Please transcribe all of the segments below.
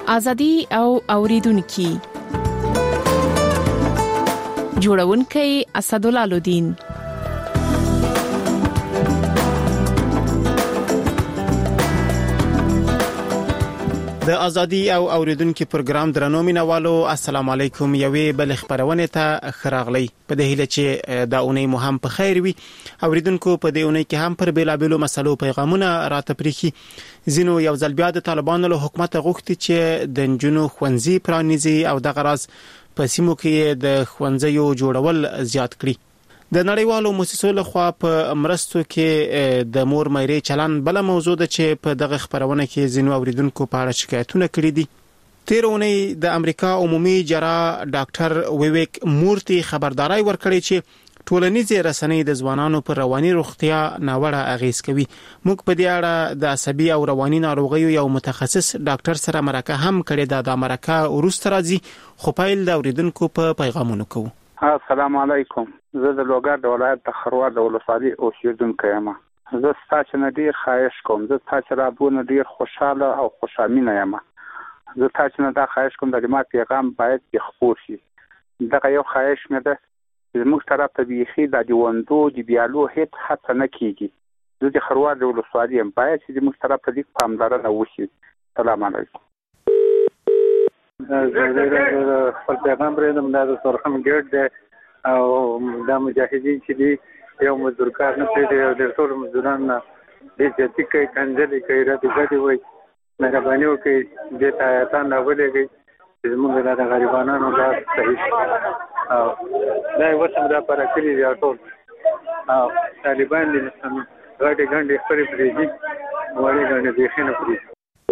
ازادي او اوریدونکو جوړونکي اسدالله الدین. د ازادي او اوریدونکو پروګرام درنو مینوالو السلام علیکم. یوې بل خبرونه ته خراغلی په دې هیله چې دا اونۍ مو هم په خیر وي. اوریدونکو په دې اونۍ کې هم پر بیلابېلو مسلو پیغامونه راته پریخي. زینو یو ځل بیا د طالبانو له حکومت غوښتي چې د جنونو خوندزي پرانیزي او د غراض په سیمو کې د خوندزیو جوړول زیات کړي. د نړیوالو مؤسسو لخوا په مرستو کې د مور مېرې چلن بل موضوع ده چې په دغه خبرونه کې زینو اوریدونکو په اړه شکایتونه کړي دي. تیر اونۍ د امریکا عمومي جراح ډاکټر ویویک مورتي خبرداري ورکړي چې ټولنیزې رسنۍ د ځوانانو پر رواني روغتیا ناوړه اغیز کوي. موږ په دې اړه د عصبي او رواني ناروغیو یو متخصص ډاکټر سره مرکه هم کړې ده. د مرکه ورسته راځي خو پایل د اوریدونکو په پیغامونو کوو. السلام علیکم. زه د لوګر د ولایت د خروار د ولسوالۍ اوسیدونکی یم. زه ستاسو نه ډیر خواهش کوم. زه تاسو رابونه ډیر خوشاله او خوشامینه یم. زه تاسو نه دا خواهش کوم د ما پیغام باید خپور شي. دا یو خواهش مې ده چې موږ طرف ته بيخي د دیوندو دی بیالو هیڅ حتی نه کیږي. زه د خروار د ولسوالۍ یم. باید چې موږ طرف ته د پاملرنه وشي. سلام علیکم. زه خپل پیغام پرېږدم. دا د سرخم ګډ دی او دا مجاهدین چې دي یو مزدورکار نه پرېږدي او د ټولو مزدوران دې زیاتي کوي، کنځلې کوي، ردې وایي، مهرباني وکړئ دې ته ایتان راولېږئ چې زموږ د غریبانو دا صحیح او دا یې وسم دا پاره کړي دي ټول او طالبان دي غټې ګنډې خپلې پرېږدي، وړې ګنډې بیخي نه پرېږدي.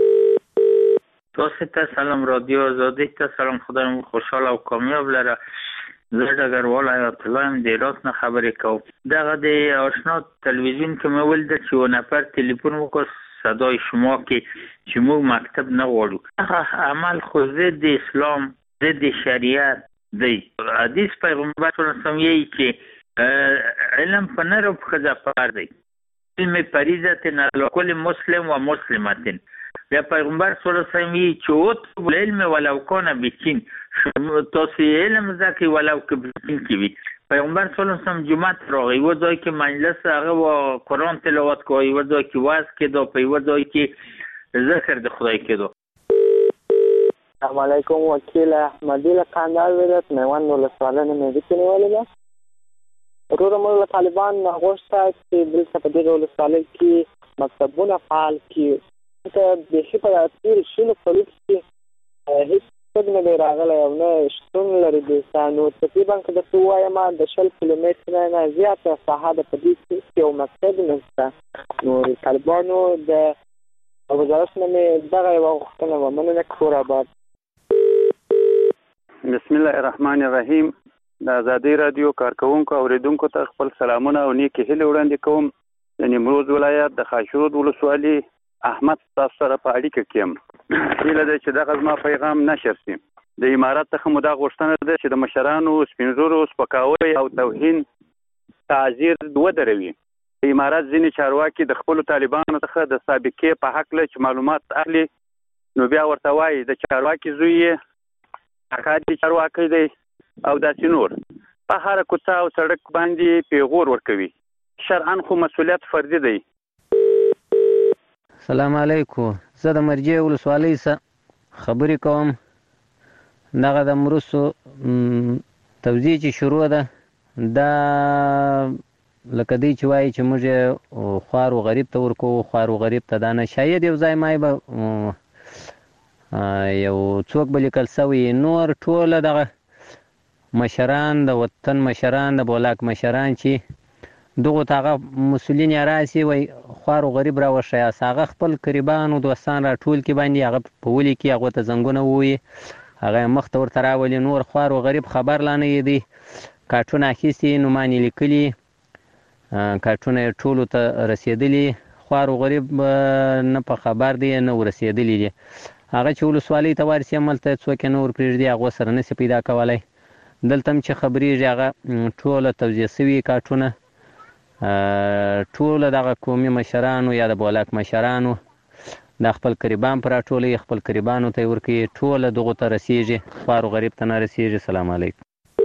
تاسو ته سلام رادیو آزادی ته سلام. خدای خوشحال او کامیاب لره. زه ډګروال حیات الله یم د هرات نه خبرې کوم. دغه د آشنا تلویزیون کې مې ولید چې یو نفر تلیفون وکړ صدای شما کې چې موږ مکتب نه غواړو. هغه عمل خو ضد اسلام ضد شریعت دی. حدیث پیغمبر صلی الله علیه وسلم یې چې علم په نر او ښځه فرض دی. علم فریضه علی کل مسلم و مسلمه. یا پیغمبر صلی الله علیه وسلم چې او علم ولو کان بچین تاسو علم زکه ولو که بچین کی وي. پیغمبر صلی الله علیه وسلم جمعه راغی و ځای کې مجلس هغه و قرآن تلاوت کوي، و ځای کې واعظ کېدو، په و ځای کې ذکر د خدای کېدو. السلام علیکم. وکیل احمدی له قندهار ولایت میوند ولسوالۍ نه مې وکړولې ده. ورور موږ طالبان غوښته چې دلته په دې ولسوالۍ کې مکتبونه فعال کړي. ته د شي په تیر شنو کلوب کې هیڅ څه نه راغلی او نه شتون لري. د سانو تقریبا که د وایم د 10 کیلومتره نه زیاته ساحه د پدې کې یو مکتب نشته. نو طالبانو د وزارت نه دغه یو وختونه ومنه کور آباد. بسم الله الرحمن الرحیم. د ازادي رادیو کارکونکو اوریدونکو ته خپل سلامونه او نیکی هیله وړاندې کوم. د نیمروز ولایت د خاشرود ولسوالۍ احمد تاسو سره په اړیکه کې یم. هیله ده چې دغه زما پیغام نشر شي. د امارات څخه مو دا غوښتنه ده چې د مشرانو سپینزورو سپکاوی او توهین تعذیر ودروي. د امارات ځینې چارواکي د خپلو طالبانو څخه د سابقې په هکله چې معلومات اخلي نو بیا ورته وایي د چارواکي زوی یې اکادي چارواکی دی او داسې نور. په هره کوڅه او سړک باندې پیغور ورکوي. شرعاً خو مسؤلیت فردي دی. سلام علیکم. زه د مرجع ولسوالۍ څخه خبرې کوم. دغه د مرستو توزیع چې شروع ده دا لکه دی چې وایي چې موږ خوار و غریب ته ورکوو، خوار و غریب ته دا نه. شاید یو ځای مای به یو څوک به لیکل سوی نور ټوله دغه مشران د وطن مشران د بولاک مشران چې دغه تاغه مسولین راسي وای خوار و غریب را وشیا ساغه خپل قریبان او دوستان را ټول کې باندې هغه په ولي کې هغه ته زنګونه وي هغه مخ ته ورته راولي. نور خوار و غریب خبر لانه دی کارټونه اخیستي نو مانی لیکلي کارټونه ټول ته رسیدلی. خوار و غریب نه په خبر دی نه ورسیدلی دي. هغه چې ولسوالۍ ته ورسي عملته څوک نور پرېږدي هغه سره نشي پیدا کولای. دلته چې خبرېږي هغه ټول توزیع شوي کارټونه ټول دغه قومي مشرانو یا د بولاک مشرانو د خپل قریبان پر راټولوي، خپل قریبانو ته یې ورکوي، ټوله دغو ته رسیږي، خوار و غریب ته نه رسیږي. سلام علیکم.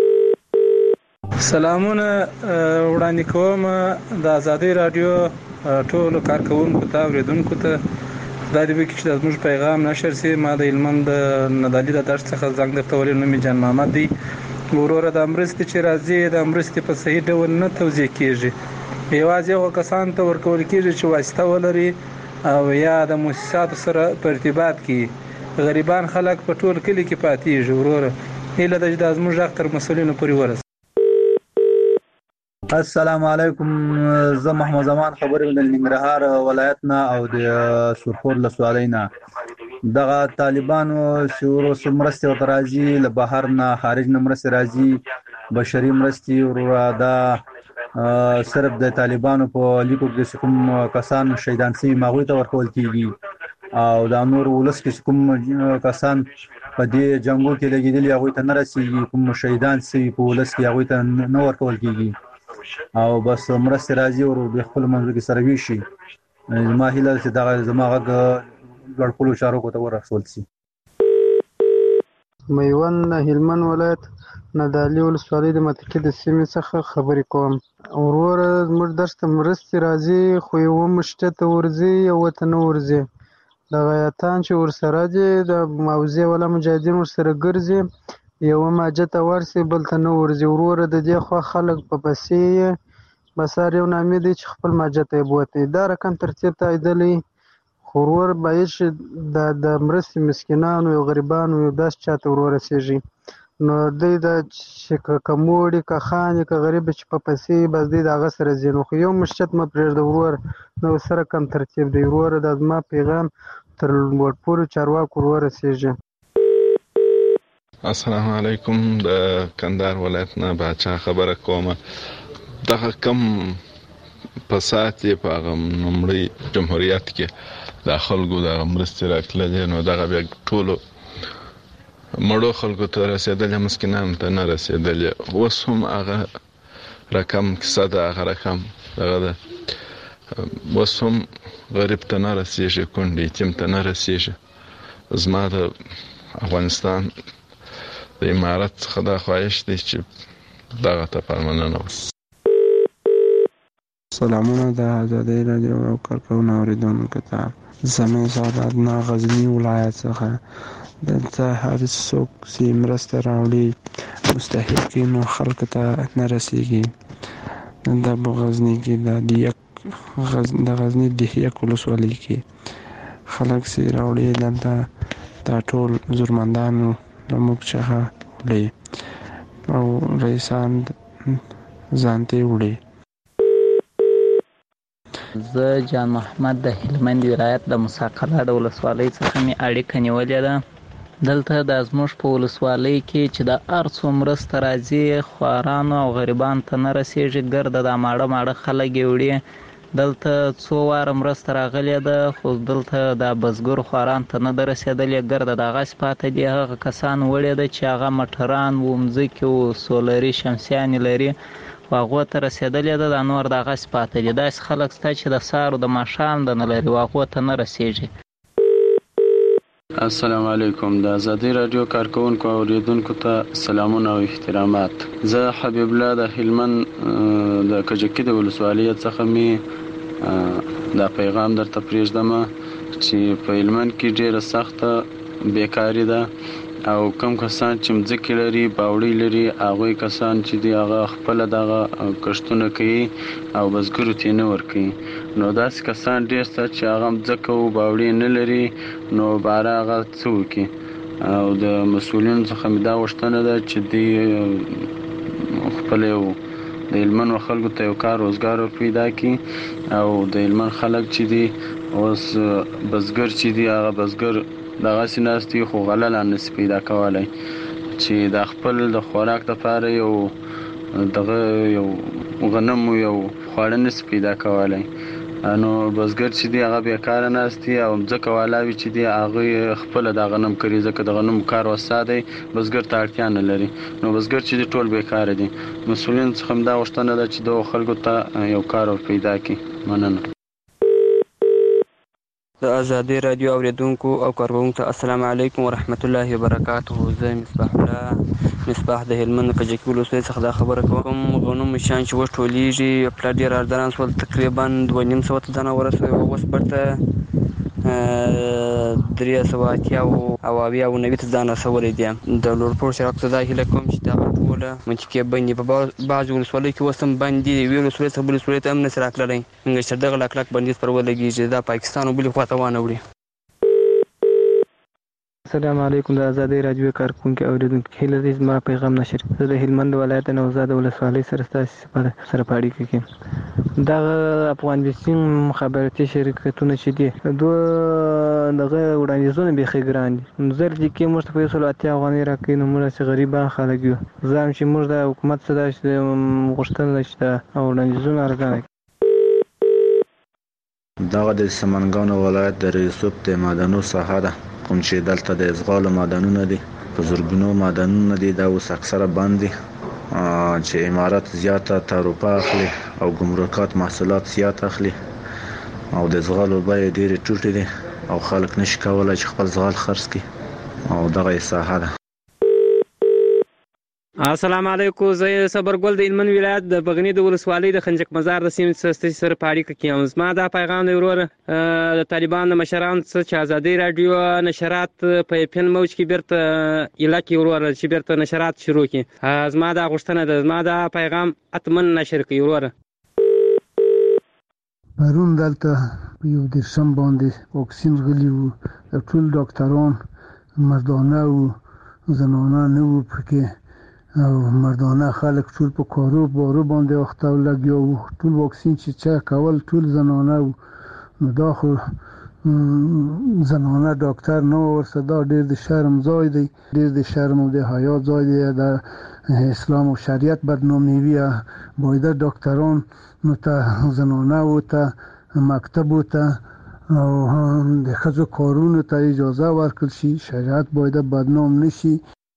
سلامونه وړاندې کوم د ازادۍ راډیو ټولو کارکوونکو ته، اورېدونکو ته. خدای دې وکړي چې دا زموږ پیغام نشر شي. ما د هلمند د ندالي د دشت څخه زنګ درته ولیږ، نوم مې جان محمد دی. وروره د مرستې چې راځي د مرستې په صحیح ډول نه توزیع کېږي، یوازې هغو کسانو ته ورکول کېږي چې واسطه ولري او یا د مؤسساتو سره په ارتباط کې. غریبان خلک په ټول کلي کې پاتېږي. وروره هیله ده چې دا زموږ غږ تر مسؤلینو پورې ورسوي. السلام علیکم. زه محمد زمان خبرې د ننګرهار ولایت نه او د سرخور ولسوالۍ نه. دغه طالبانو چې اوس مرستې ورته راځي له بهر نه، خارج نه مرستې راځي، بشري مرستې وروره دا صرف د طالبانو په لیکو کې کوم کسان شهیدان شوي هغوی ته ورکول کېږي، او دا نور ولس کې کوم کسان په دې جنګو کې لګېدلي هغوی ته نه رسېږي، کوم شهیدان شوي په ولس کې هغوی ته نه ورکول کېږي، او بس مرستې راځي او د خپل منځو کې سره ویشي. زما هیله چې دغه زما غږ لوړپوړو چارواکو ته ورسول شي. میوند هلمند ولایت ندالي ولسوالۍ د متکي د سیمې څخه خبرې کوم. وروره زموږ درس ته مرستې راځي، خو یوه مشته ته ورځي یوه ته نه ورځي. دغه یاتان چې ورسره دي د موضوع والا مجاهدین ورسره ګرځي، یوه ماجه ته ورسي بل ته نه ورځي. وروره د دې خوا خلک په پسې بسار یو نامې دی چې خپل ماجه ته یې بوتي. دا رقم ترتیب ته عیدلی، خو وروره باید چې د مرستې مسکینانو یو غریبانو یو داسې چاته ورسېږي، نو دوی دا چې که کموړي که خاندي که غریب چې په پسې بس دوی د هغه سره ځي، نو خو یو مشچت مه پرېږده وروره، نو سره کم ترتیب دی. وروره دا زما پیغام تر لوړپوړو چارواکو ورسېږي. السلام علیکم. د کندهار ولایت نه باچا خبره کومه. دغه کم فساد یې په هغه لومړي جمهوریت کې د خلکو د مرستې راتللې، نو دغه بیا ټولو مړو خلکو ته رسېدلې، مسکینانو ته نه رسېدلې. اوس هم هغه رقم کیسه ده، هغه رقم دغه ده، اوس هم غریب ته نه رسېږي، کونډې یتیم ته نه رسېږي. زما د افغانستان د امارت څخه دا خواهش دی چې دغه ته پاملرنه وشي. سلامونه د ازادۍ راډیو او کارکوونکو اورېدونکو ته. زموږ سعادت نه غزني ولایت څخه دلته هر څوک چې مرسته راوړي مستحقینو خلکو ته نه رسېږي. د غزني کې د غزني د یک ولسوالۍ کې خلک چې راوړي دلته دا ټول زورمندانو له موږ څخه وړي او رئیسان ځان ته وړي. زه جان محمد د هلمند ولایت د موسی قلعه د ولسوالۍ څخه مې اړیکه نیولې ده. دلته د زموږ په ولسوالۍ کې چې د هر څو مرسته راځي خوارانو او غریبانو ته نه رسېږي، ګرده دا ماړه ماړه خلک یې وړي. دلته څو واره مرسته راغلې ده، خو دلته د بزګرو خوارانو ته نه ده رسېدلې، ګرده د هغسې پاته دي. هغه کسان وړي ده چې هغه مټران و، مځکې و، سولري شمسیانې لري، خو هغو ته رسېدلې ده، دا نور د هغسې پاته دي. داسې خلک شته چې د سهار د ماښام د نه لري، هغو ته نه رسېږي. السلام علیکم. د ازادۍ راډیو کارکوونکو او اوریدونکو ته سلامونه او احترامات. زه حبیب الله د هلمند د کجکي د ولسوالۍ څخه می دا پیغام درته پرېږدم چې په هلمند کې ډېره سخته بیکاري ده، او کم کسان چې مځکې لري، باوړۍ لري، هغوی کسان چې دی هغه خپله دغه کښتونه کوي او بزګرو ته یې نه ورکوي. نو داسې کسان ډېر شته چې هغه مځکه و باوړۍ نه لري، نو باره هغه څه وکړي. او د مسؤلینو څخه مې دا غوښتنه ده چې دوی خپله یو د هلمند خلکو ته یو کار روزګار پیدا کړي، او د هلمند خلک چې دي اوس بزګر چې دي هغه بزګر دغسې ناست دي، خو غله لا نشي پیدا کولی چې د خپل د خوراک لپاره یو دغه یو غنم یو خواړه نشي پیدا کولی. نو بزګر چې دی هغه بیکاره ناست دي، او ځمکه والا وي چې دی هغوی خپله دا غنم کري، ځکه د غنمو کار وسا دی، بزګر ته اړتیا نه لري. نو بزګر چې دی ټول بیکاره دي. مسؤلینو څخه هم دا غوښتنه ده چې دغو خلکو ته یو کار پیدا کړي. مننه. د ازادي رادیو اوریدونکو او کارکونکو ته السلام علیکم ورحمت الله وبرکاته. زه مصباح د هلمند کجکي ولسوالۍ څخه دا خبره کوم. غنم شان چې اوس ټولېږي پلار ډېر اردران شول، تقریبا 2.5 تنه ورسوي، اوس برته 380 او 90 ځان رسولی دي. د لوړپوړ شراکت ته دا هیله کوم چې دغه ټوله منطقې بندي په بعضې ولسوالیو کې اوس هم بند دي. یوې ولسوالۍ څخه بلې ولسوالۍ ته هم نشي راتللی، څنګه چې دغه کلک بندیز پر ولګېږي دا پاکستان او بلې خواته وانه وړي. السلام علیکم. د ازادي رادیو کارکونکو اوریدونکو هیله دې زما پیغام نشر. زه د هلمند ولایت نوزاد ولسوالۍ سره ستاسو سره په اړیکه کې دغه افغان بیسیم مخابراتي شرکتونه چې دي دوه دغه وړاندیزونه بیخي ګران دي. زر دي کې موږ ته په 180 افغانۍ راکوي، نو موږ چې غریبان خلک یو ځم چې موږ د حکومت څخه چې غوښتنه شته او وړاندیزونه ارزانه. دغه د سمنګانو ولایت د ریسوب د معدنو ساحه ده، کوم چې دلته د ازغال معدنونه دي، په زرګونو معدنونه دي. دا اوس اکثره بند دي چې امارات زیاته تعرفه اخلي او ګمرکات محصولات زیات اخلي او د ازغال بیې ډېرې ټیټې دي او خلک نشي کولای چې خپل ازغال خرڅ کړي او دغه ساحه ده. السلام علیکم. زه صبرګل د هلمند ولایت د بغنی د ولسوالۍ د خنجک مزار د سیمې سره په اړیکه کې یم. زما دا پیغام دی ورور د طالبان د مشرانو څخه چې ازادي رادیو نشرات په FM موج کې بیرته علاقې ورور چې بیرته نشرات شروع کړي. زما دا غوښتنه ده، زما دا پیغام اتمن نشر کړي ورور. پرون دلته په یو درشم باندې واکسین غلي وو، ټول ډاکټران مردانه وو، زنانه نه وو پکې او مردانه خلک ټول په کارو بارو باندې وخت لګیا وو. ټول واکسین چې چا کول ټول زنانه وو. نو دا خو زنانه ډاکټر نه ورسره دا ډېر د شرم ځای دی، ډېر د شرم او د حیا ځای دی. د اسلام او شریعت بدنامي وي باید ډاکټران نو ته زنانه و ته مکتب و ته او د ښځو کارونو ته اجازه ورکړل شي، شریعت باید بدنام نشي.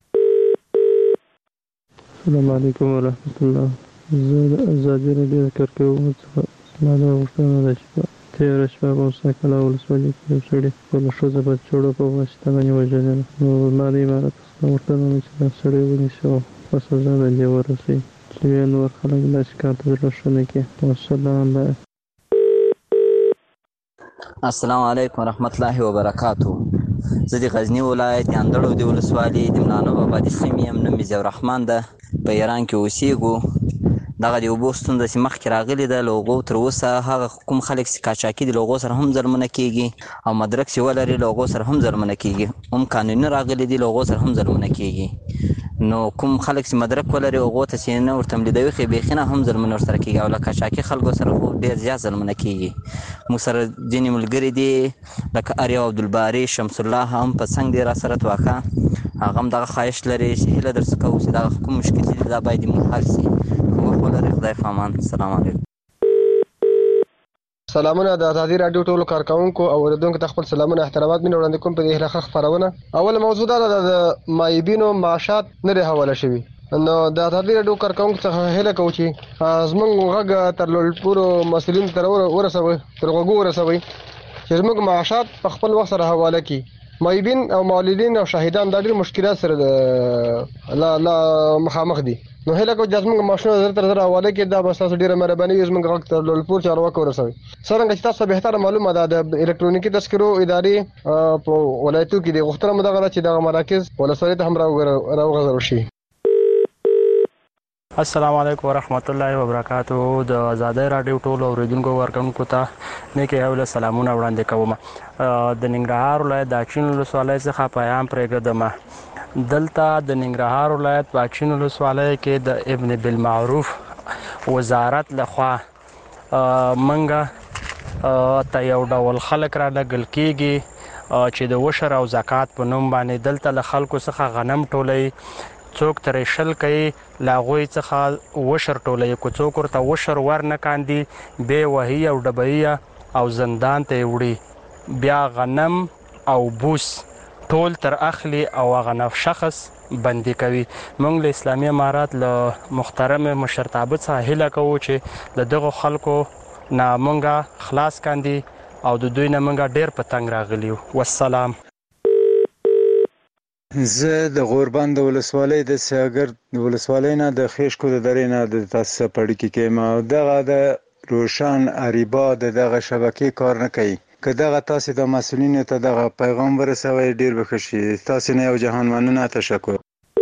السلام علیکم ورحمت الله. زه د ازادي رادیو کارکونکو څخه زما دا غوښتنه ده چې په تېره شپه په موسی کلا ولسوالۍ کې یو سړي خپله ښځه په چړو په واسطه باندې وژلې ده. نو زما د امارت څخه غوښتنه ده چې دا سړی ونیسي او په سزا باندې ورسوي چې بیا نور خلک داسې کار ته زړه ښه نه کړي. والسلام. السلام علیکم ورحمت الله وبرکاته. زه د غزنی ولایت اندړو د ولسوالۍ د ملانو بابا د سیمې یم. نوم مې ضیاء الرحمن ده، په ایران کې اوسېږو. دغه د اوبو ستونزه چې مخکې راغلې ده له هغو تر اوسه هغه کوم خلک چې قاچاقي دي له هغو سره هم ظلمونه کېږي او مدرک چې ولري له هغو سره هم ظلمونه کېږي. هم قانوني راغلي دي له هغو سره هم ظلمونه کېږي. نو کوم خلک چې مدرک ولري هغو ته چې نه ورته ملیدوي خو بیخي نه هم ظلمونه ورسره کېږي او له قاچاقي خلکو سره خو ډېر زیات ظلمونه کېږي. موږ سره ځینې ملګري دي لکه اریا عبدالباري، شمس الله هم په څنګ دی را سره توقع، هغه هم دغه خواهش لري چې هیله درڅخه کوو چې دغه کوم مشکل دي دا باید موږ حل شي. وخت ولرئ. خدای په امان. السلام علیکم. سلامونه د ازادي رادیو ټولو کارکونکو او اوریدونکو ته خپل سلامونه احترامات مې وړاندې کوم په دې هیله خبرونه. اوله موضوع دا ده د مایبینو معاشات نه دی حواله شوي. نو د ازادي رادیو کارکونکو څخه هیله کوو چې زموږ غږ تر لوړپوړو مسؤلینو ته ورسوي، تر غوږو ورسوي چې زموږ معاشات په خپل وخت سره حواله کړي. مایبین او مولدین او شاهدان دا ډېر مشکلات سره لا مخامخ دي. نو هیله کوم چې زموږ ماشینونه زر تر زر حواله کړي. دا به ستاسو ډېره مهرباني وي زموږ غږ تر لوړپوړ چارواکو ورسوي. څرنګه چې تاسو بهتره معلومه ده د الکترونیکي تذکرو ادارې په ولایتو کې د غوښتنه مو دغه ده چې دغه مراکز ولسوالۍ ته هم راوغځول شي. السلام علیکم ورحمت الله وبرکاته. د ازادي رادیو ټولو اوریدونکو ورکوونکو ته نیکې اوله سلامونه وړاندې کوم. د ننګرهار ولایت د اچین ولسوالۍ څخه پیغام پرېږدم. دلته د ننګرهار ولایت په اچین ولسوالۍ کې د ابن بالمعروف وزارت لخوا منګه ته یو ډول خلک را لګل کېږي چې د وشر او زکات په نوم باندې دلته له خلکو څخه غنم ټولوي. څوک ترې شل کوي له هغوی څخه وشر ټولوي. که څوک ورته وشر ور نه کاندي بیا وهي او ډبوي او زندان ته یې وړي. بیا غنم او بوس ټول تر اخلي او هغه شخص بندي کوي. موږ له اسلامي امارات له محترم مشرتابه څخه هیله کوو چې د دغو خلکو نه موږ خلاص کاندي او د دوی نه موږ ډیر په تنګ راغلی یو. والسلام. زه د غوربند ولسوالۍ د سیاګر ولسوالۍ نه د خیشکو د درې نه د تاسو په اړه کې ما دغه د روشن اریبا دغه شبکې کار نه کوي. که دغه تاسو د مسؤلینو ته دغه پیغام ورسوي ډیر بخښي. تاسو نه یو جهان مننه. تشکر.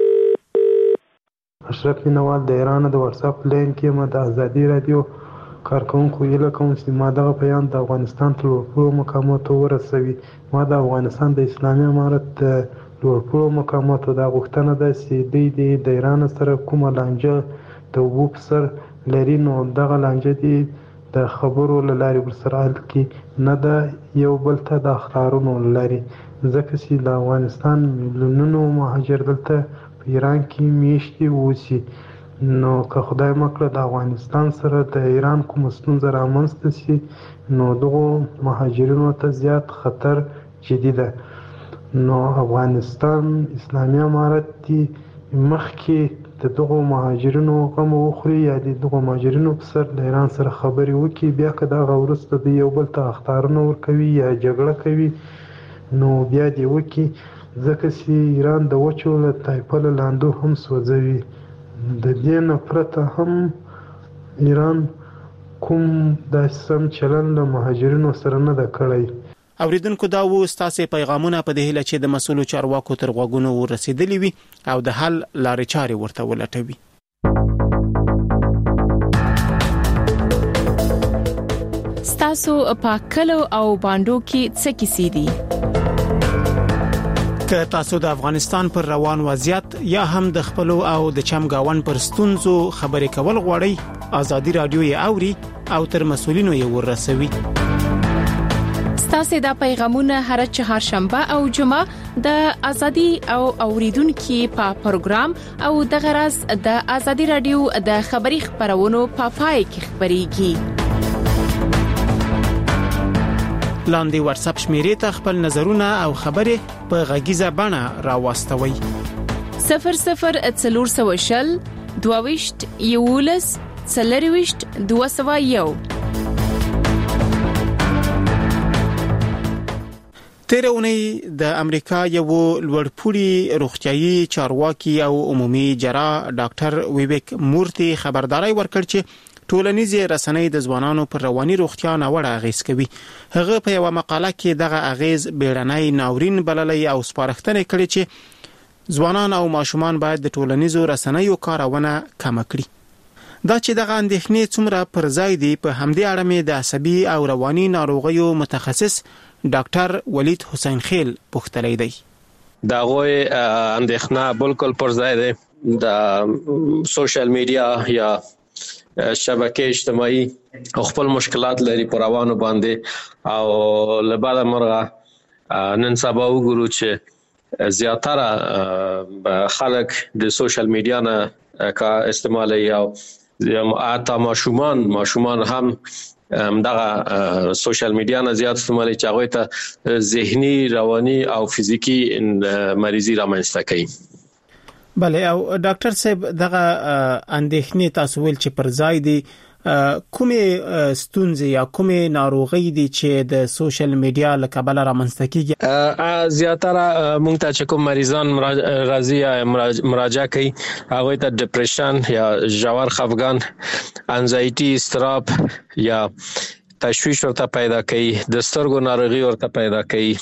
اشرف نوال د ایران د واتس اپ لین کې ما د ازادي رادیو کارکونکو یله کوم چې ما دغه بیان د افغانستان تر لوړو مقاماتو ورسوي. ما د افغانستان د اسلامي امارت لوړو مقاماتو د غوښتنه ده چې د ایران سره کومه لانجه د اوبو په سر لري، نو دغه لانجه دي د خبرو له لارې ورسره حل کړي، نه ده یو بل ته د اخطارونو له لارې، ځکه چې د افغانستان میلیونونو مهاجر دلته په ایران کې میشتي اوسي. نو که خدای مکړه د افغانستان سره د ایران کوم ستونزه رامنځته شي، نو دغو مهاجرینو ته زیات خطر جدي ده. نو افغانستان اسلامي امارت دی مخکې د دغو مهاجرینو غم وخوري یا د دغو مهاجرینو په سر د ایران سره خبرې وکړي، بیا که دغه وروسته د یو بل ته اخطارونه ورکوي یا جګړه کوي نو بیا دې وکړي، ځکه چې ایران د وچو له تایپه له لاندو هم سوځوي. د دې نه پرته هم ایران کوم داسې سم چلن له مهاجرینو سره نه ده کړی. اوریدونکو دا و ستاسو پیغامونه په دې هیله چې د مسؤلو چارواکو تر غوږونو ورسېدلی وي او د حل لارې چارې ورته ولټوي. ستاسو په کلو او باندو کې څه کیسې دي؟ که تاسو د افغانستان پر روان وضعیت یا هم د خپلو او د چمګاون پر ستونزو خبرې کول غواړئ، ازادي رادیو یې اوري او تر مسؤلینو یې ورسوي. تاسو د پیغامونه هر چهارشنبه او جمعه د ازادي او اوریدونکو په پروګرام او د غرض د ازادي رادیو د خبري خبرونو په پای کې خبريږي. لاندې واتس اپ شمیرې ته خپل نظرونه او خبرې په غږیزه بڼه راوستوي. 0040 22 یولس 40 201. تیر اونۍ د امریکا یو لوړپوړي روغتيایي چارواکي او عمومي جراح ډاکټر ویویک مورتي خبرداري ورکړ چې ټولنیزه رسنۍ د ځوانانو پر رواني روغتیا نه وړ اغیز کوي. هغه په یو مقاله کې دغه اغیز بیړنۍ ناورین بللې او سپارښتنه کړې چې ځوانان او ماشومان باید د ټولنیزو رسنیو کارونه کم کړي. دا چې دغه اندېښنې څومره پر ځای دي، په همدې اړه مې د عصبي او رواني ناروغیو متخصص ډاکټر ولید حسین خیل پوښتلی دی. دا غوي اندېښنه بالکل پر ځای ده. د سوشل میډیا یا شبکې اجتماعي خپل مشکلات لري پر روانو باندې، او لباده مرغه نن سبا وګورو چې زیاتره خلک د سوشل میډیا نه کا استعمالي او اته ماشومان هم دغه سوشل میډیا نه زیات استعمالي چې هغه ته ذهني، رواني او فزیکی مریضي رامنځته کوي. بله، او ډاکټر صاحب دغه اندېښنې تاسو ول چې پر ځای دي، کومه ستونزې یا کومه ناروغي دي چې د سوشل میډیا له کبله رامنځته کیږي؟ زیاتره مونږ ته چې کوم مریضان راځي یا مراجعه کوي هغه ته ډیپریشن یا ژور خفګان، انزایټي، استراب یا تشویش ورته پیدا کوي، د سترګو ناروغي ورته پیدا کوي،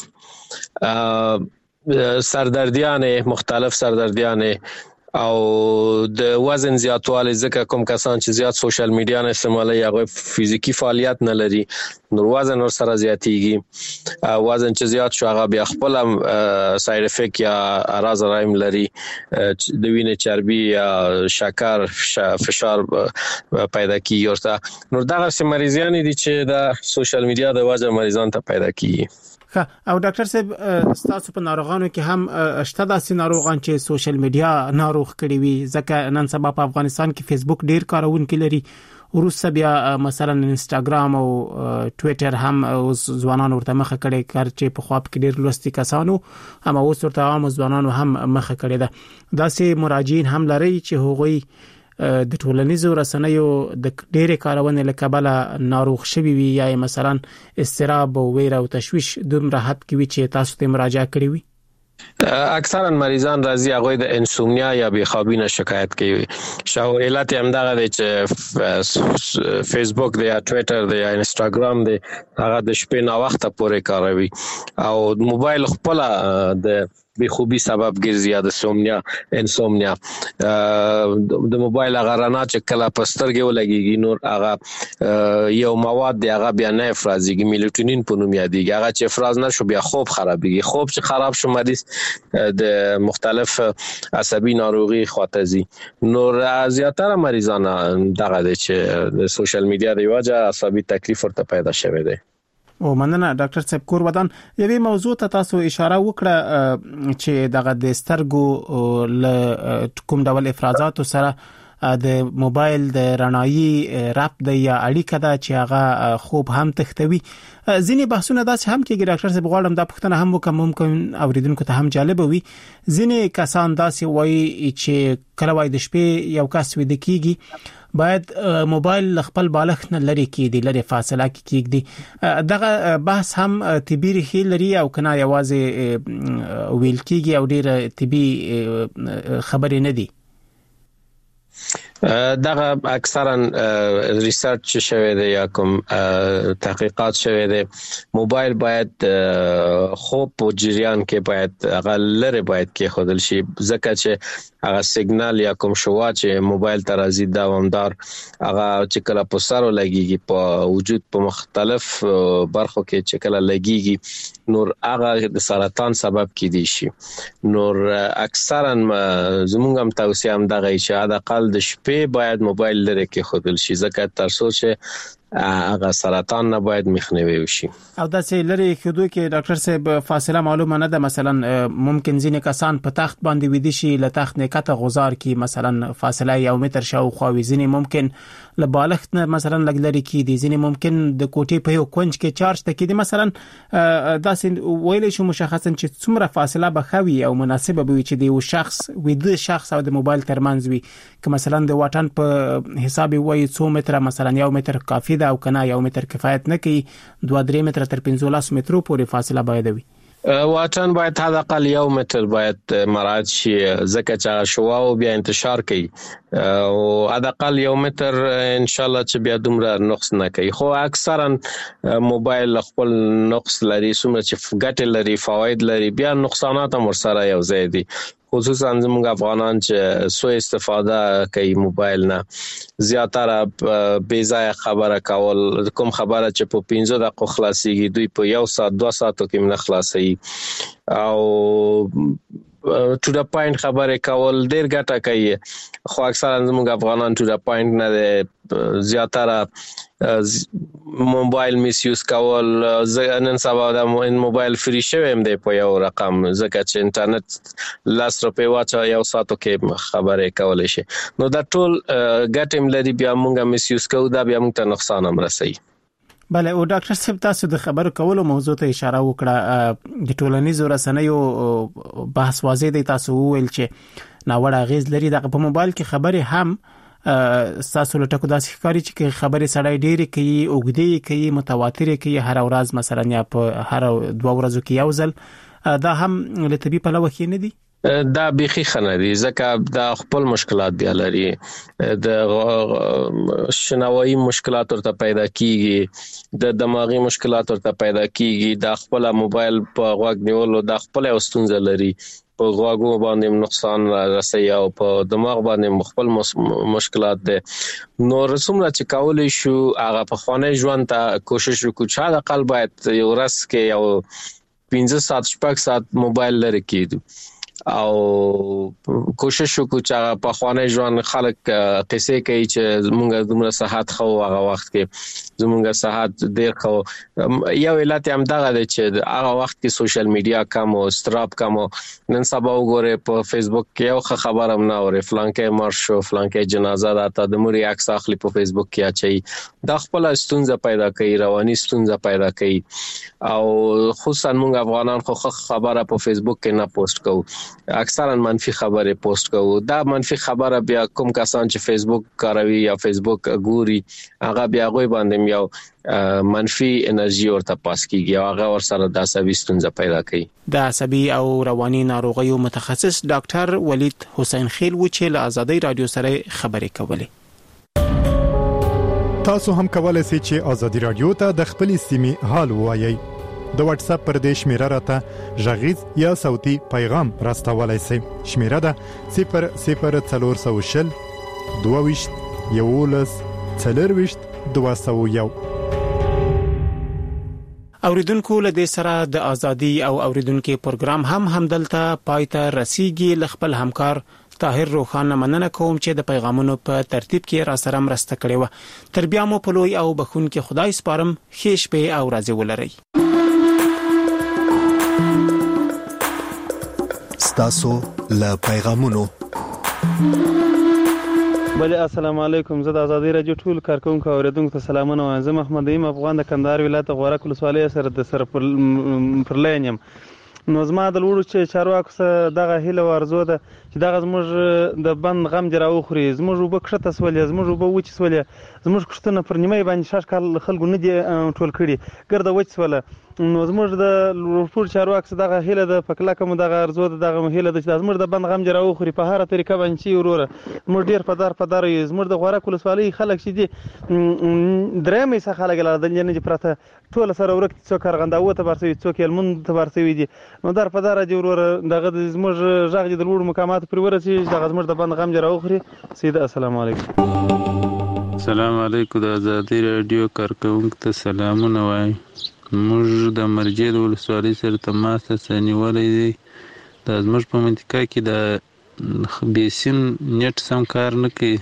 سردردیانه، مختلف سردردیانه او د وزن زیاتوالی، ځکه کوم کسان چې زیات سوشل میډیا نه استعمالوي هغه فزیکی فعالیت نه لري، نور وزن ور سره زیاتیږي. وزن چې زیات شو هغه بیا خپل ساید افیکټ یا اعراض رایم لري، د وینې چربي یا شکر، فشار پیدا کیږي ورته. نور دغه مریضان دي چې د سوشل میډیا د وجه مریضان ته پیدا کیږي. او ډاکټر صاحب ستاسو په ناروغانو کې هم شته داسې ناروغان چې سوشل میډیا ناروغ کړي وي، ځکه نن سبا په افغانستان کې فیسبوک ډیر کارونکي لري، وروسته بیا مثلا انستګرام او ټوئیټر هم ځوانان ورته مخه کړي، کار چې په خوا کې ډیر لوستي کسانو هم اوس ورته عام ځوانانو هم مخه کړي ده. داسې مراجعین هم لري چې هغوی د ټولنیزو رسنیو د ډېرې کارونې له کبله ناروغ شوي وي یا مثلا استراب او ویره او تشویش دومره حد کې وي چې تاسو ته مراجعه کړې وي؟ اکثرا مریضان راځي هغه د انسومنیا یا بېخوابي نه شکایت کوي. شاو علت هم دغه دی چې فیسبوک دی یا ټویټر دی یا انستګرام دی هغه د شپې نه وخت پورې کاروي او موبایل خپل د بېخوبي سبب ګرځي یا د انسومنیا د موبایل هغه رڼا چې کله په سترګې ولګيږي نور هغه یو مواد دی هغه بیا نه افرازيږي میلاتونین په نوم یادېږي هغه چې افراز نشو بیا خوب خرابېږي خوب چې خراب شو مریض د مختلف عصبي ناروغي خاطرزي نور زیاتره مریضان دغه دي چې د سوشل میډیا د وجه عصبي تکلیف ورته پیدا شوی دی. او مننه ډاکټر صاحب کور ودان یوې موضوع ته تاسو اشاره وکړه چې دغه د سترګو له کوم ډول افرازات سره د موبایل د رڼایي رابط د یا اړیکه ده چې هغه خوب هم تختوي. ځینې بحثونه داسې هم کېږي ډاکټر صاحب غواړم دا پوښتنه هم وکم ممکن اوریدونکو ته هم جالب وي. ځینې کسان داسې وایي چې کله وای د شپې یو کس ویده کیږي باید موبایل خپل بالغ نه لري کېدی لري فاصله کېږي. دغه بحث هم طبي ریښې لري او کنه یوازې ویل کېږي او ډېر طبي خبرې نه دي. دغه اکثرا ریسرچ شوی دی یا کوم تحقیقات شوی دی موبایل باید خوب په جریان کې باید هغه لره باید کې خودل شي ځکه چې هغه سیګنال یا کوم شوا چې موبایل ته راځي دوامدار هغه چې کله په سر لګيږي په وجود په مختلف برخو کې چې کله لګيږي نور هغه د سرطان سبب کیدی شي. نور اکثرا زموږ هم توصیه هم دغه چې حد اقل د شپې باید موبایل لري کې خودل شي ځکه تر څو چې هغه سرطان نه باید مخنیوي وشي. او دا چې لري کېدو کې ډاکټر صاحب فاصله معلومه نه ده مثلا ممکن ځینې کسان په تخت باندې ویدي شي له تخت نه کته غزار کې مثلا فاصله 1 متر شاوخوا وي ځینې ممکن له بالغ نه مثلا لګلري کې دي ځینې ممکن د کوټې په یو کونج کې چارج تکې دي مثلا دا چې ویل شي مشخصا چې څومره فاصله بخوي او مناسبه وي چې د یو شخص ویده شخص او د موبایل ترمنځ وي که مثلا د واټن په حساب وي 2 متر مثلا 1 متر کافي او کنه 1 متر کفایت نه کوي 2-3 متر تر 15 مترو پورې فاصله باید وي. واټن باید حد اقل 1 متر باید مراعات شي ځکه چې شوا او بیا انتشار کوي او حد اقل 1 متر ان شاء الله چې بیا دومره نقص نه کوي خو اکثرا موبایل خپل نقص لري څومره چې ګټه لري فواید لري بیا نقصانات هم سره یو ځای دي خصوصا زموږ افغانان چې سو استفاده کوي موبایل نه زیاتره بې ځای خبره کول کوم خبره چې په 15 دقیقو خلاصيږي دوی په 1 ساعت 2 ساعتو کې نه خلاصي او to the point خبره کول ډیر ګټه کوي خو اکثرا زموږ افغانان to the point نه زیاتره موبایل میس یوز کول نن سبا د موبایل فری شوم دی په یو رقم ځکه چې انټرنیټ لاس روپے واچا یو ساتو کې خبره کولای شي نو دا ټول ګټم لري بیا موږ میس یوز کوو دا بیا موږ ته نقصان هم رسي. بله او ډاکټر صاحب تاسو د خبرو کولو موضوع ته اشاره وکړه د ټولنیزو رسنیو بحث واضح دی تاسو ویل چې ناوړه غیز لري د په موبایل کې خبره هم تاسو له ټکو داسې ښکاري چې خبرې سړی ډېرې کوي اوږدې کوي متواترې کوي هر ورځ مثلا یا په هر 2 ورځو کې یو ځل دا هم له طبي پلوه کې نه دي؟ دا بيخي خنه دي ځکه دا خپل مشکلات بیا لري د شنوایی مشکلات ورته پیدا کیږي د دماغي مشکلات ورته پیدا کیږي د خپل موبایل په غوږ نیولو د خپل اوستونځ لري په غوږو باندې نقصان رسي او په دماغ باندې خپل مشکلات دي نو رسومه چې کولای شو هغه په خانه ژوند ته کوشش وکړو چې د قلب باید یو ورځ کې یو 15 ساعت 6 ساعت موبایل لري کیدو او کوشش وکړو چې په خانه ژوند خلک قصې کوي چې موږ دومره صحت خو هغه وخت کې زموږ صحت ډیر خو یو علت هم دغه دی چې هغه وخت کې سوشل میډیا کم او استراب کم نن سبا وګوره په فیسبوک کې یو خبر هم نه اوري فلانکې مارش شو فلانکې جنازه ده د موري عکس اخلي په فیسبوک کې اچي دا خپل ستونزه پیدا کوي رواني ستونزه پیدا کوي او خصوصا موږ افغانان خو خبره په فیسبوک کې نه پوسټ کوو اکثرا منفي خبره پوسټ کوو. دا منفي خبره بیا کوم کسان چې فیسبوک کاروي یا فیسبوک ګوري هغه بیا غوي باندې یو منفي انرژي ورته پاس کیږي او هغه ور سره د عصبي ستونزې پیدا کوي. د عصبي او رواني ناروغیو متخصص ډاکټر ولید حسین خیل و چې له آزادۍ رادیو سره خبرې کولې. تاسو هم کولای شئ چې آزادۍ رادیو ته د خپل سیمې حال ووایي. د واتس اپ پر دې شمیره راته ژغیز یا صوتي پیغام راستولای شئ. شمیره ده 00400 22 11 40 201. اوریدونکو له دې سره د آزادۍ او اوریدونکو پروګرام همدلته پایته رسیدي. خپل همکار طاهر روخان مننه کوم چې د پیغامونو په ترتیب کې را سره مرسته کړې و. تر بیا مو په لوی او بخون کې خدای سپارم. ښه شپه او ورځ ولرئ. ستاسو له پیغامونو. بله السلام علیکم. زه د آزادۍ رادیو ټول کارکونکو اوریدونکو ته سلامونه وایم. زه محمد ایم افغان د کندهار ولایت غورک ولسوالۍ سره پر لاین یم. نو زما د لوړو چې چارواکو سره دغه هیله او ارزو ده چې دغه زموږ د بند غم دې راوخوري. زموږ اوبه کښته سولې، زموږ اوبه وچې سولې، زموږ کښتونه پر نیمه باندې شاش کال خلکو نه دي ټول کړي، ګرده وچ سوله. نو زموږ د ټول چارواکو سره دغه هیله ده، په کلکه مو دغه ارزو ده، دغه هیله ده چې زموږ د بند غم دې راوخوري په هره طریقه باندې چې وروره. زموږ ډېر په دار یو. زموږ د غورک ولسوالۍ خلک چې دي درېمې څخه خلک لا د نه دي پرته ټول سره ورک څوک ارغنداو ته ورسوي، څوک هلمند ته ورسوي دي. نو در په دار دې وروره دغه زموږ غږ د لوړ مقامات پر ورسي دغه زموږ د بند غم دې راوخوري. سیده السلام علیکم. السلام علیکم. د آزادۍ رادیو کارکونکو ته سلامونه وایم. موږ د مرجې د ولسوالۍ سره تماس نیولی دی. دا زموږ په منطقه کې د بیسین نیټ سم کار نه کوي.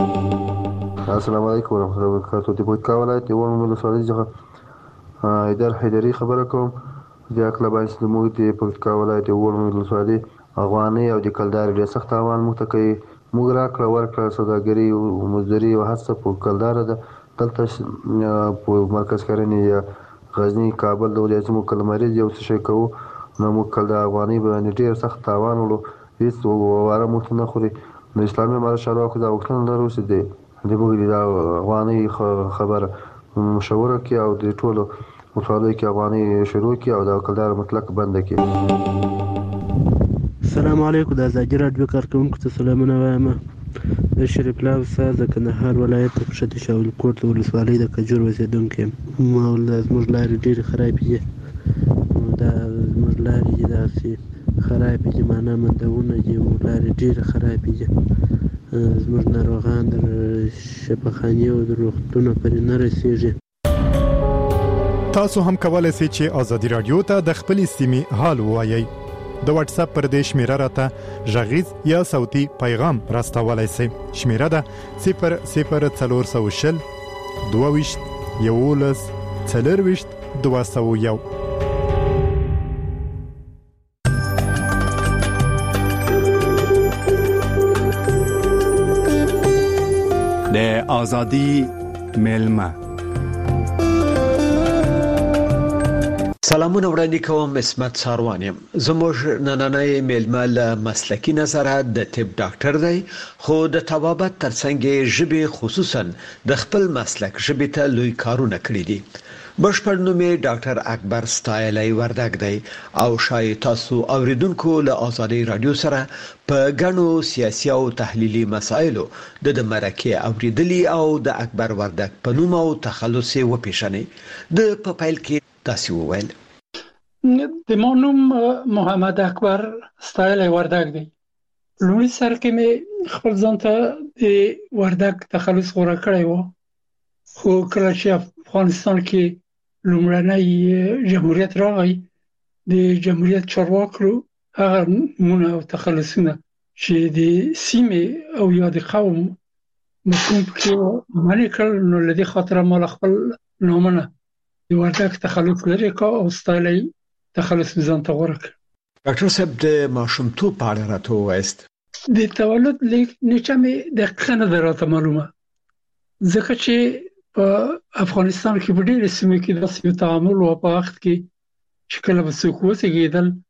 السلام علیکم ورحمۃ اللہ وبرکاتہ. د پکتیکا ولایت یو ولسوالۍ څخه ایدر حیدري خبره کوم. د اکله باندې د موږ د پکتیکا ولایت یو ولسوالۍ افغاني او د کلدار ډېر سخت تاوان موږ ته کوي. موږ راکړه ورکړه سوداګري او مزدوري او هڅه په کلدار ده. دلته په مرکز کرنې یا غزنی کابل د ولایت مو کلمریز یو څه شي کوو. نو موږ کله افغاني باندې ډېر سخت تاوان ولو. هیڅ واره موږ نه خوري. نو اسلامي امارت چارواکو دا وکړل لرو چې د موږ د افغاني خبره مشوره کې او د ټولو مطالعه کې افغاني شروع کې او د کلدار مطلق بند کې. السلام علیکم. د آزادۍ رادیو کارکونکو ته سلامونه وایم. د شریف الله استاد د کندهار ولایت د کښته شاول کوټ ولسوالۍ د کجور اوسیدونکی یم. زموږ لارې ډېرې خرابې دي. دا زموږ لارې دي داسې خرابې دي، معنا مندونه دي. لارې ډېرې خرابې دي. زموږ ناروغان د شفاخانې او د روغتونو پرې نه رسېږي. تاسو هم کولای شئ چې آزادۍ رادیو ته د خپل سیمې حال ووایي. د واتس اپ پر دې شمیره راته ژغیز یا صوتي پیغام راستولای شئ. شمیره ده 00400 22 11 40 201. د آزادۍ ملمه. سلامونه وړاندې کوم. اسمت ساروان یم. زموږ نننۍ میلمه له مسلکي نظره د طب ډاکټر دی، خو د طبابت ترڅنګ ژبې خصوصا د خپل مسلک ژبې ته لوی کارونه کړی دي. بشپړ نوم یې ډاکټر اکبر ستایلی وردګ دی او شاید تاسو اوریدونکو له آزادۍ رادیو سره په غنو سیاسي او تحلیلي مسایلو د مرکه اوریدلی او د اکبر وردګ په نوم او تخلص وپیژنئ. د په پیل کې تاسو وویل د ما نوم محمد اکبر ستایلی وردګ دی. لومړي سر کې مې خپل ځان ته د وردګ تخلص غوره کړی و، خو کله چې افغانستان کې لومړنی جمهوریت راغی، د جمهوریت چارواکو هغه نومونه او تخلصونه چې د سیمې او یا د قوم مفهوم کې معنی کړل، نو له دې خاطر ما خپل نومونه د وردګ تخلص لري او ستایلی تخلص ځان ته غوره کړ. ډاکټر صاحب د ماشومتوب په اړه راته ووایاست. د تولد نیټه مې دقیقه نه ده راته معلومه، ځکه چې په افغانستان کې په ډېرې سیمو کې داسې یو تعامل و په وخت کې چې کله به څوک وزېږېدل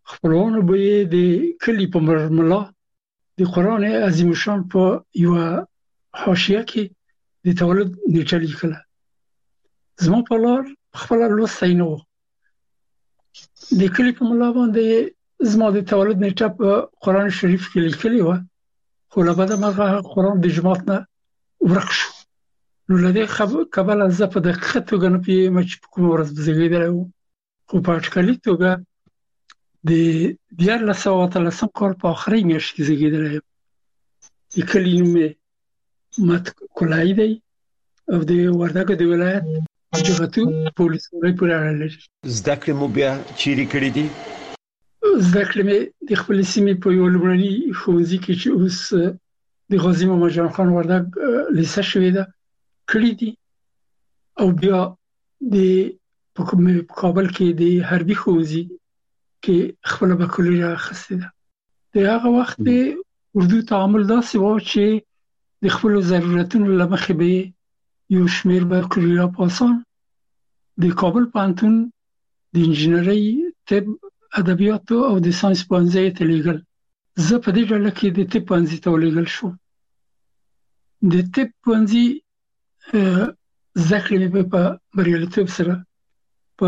خپلوانو به یې د کلي په مرملا د قرآن عظیم شان په یو حاشیه کې د تولد نیټه لیکله. زما په لار خپل لوستی نه و. د کلي په ملا باندې زما د تولد نیټه په قرآن شریف کې لیکلې وه، خو له بده مرغه قرآن د جماعت نه ورک شو. نو له دې کبله زه په دقیقه توګه نه پوهېږم چې په کومه ورځ زیږېدلی وم، خو په اټکلي توګه د 1913 کال په آخري میاشت کې زیږېدلی یم. د کلي نوم یې مت کولای دی او د وردګو د ولایت جغتو په ولسوالۍ پورې اړه لري. زده کړې مو بیا چیرې کړې دي؟ زده کړې مې د خپلې سیمې په یو لومړني ښوونځي کې چې اوس د غازي محمد جان خان وردګ لیسه شوې ده کړې دي، او بیا په کابل کې د حربي ښوونځي کې خپله بکالوریا اخیستې ده. د هغه وخت د اردو تعامل داسې و چې د خپلو ضرورتونو له مخې به یو شمېر بکالوریا پاسان د کابل پوهنتون د انجینرۍ، طب، ادبیاتو او د ساینس پوهنځي ته لېږل. زه په دې ډله کې د طب پوهنځي ته ولېږل شوم. د طب پوهنځي زده کړې مې په بریالیتوب سره په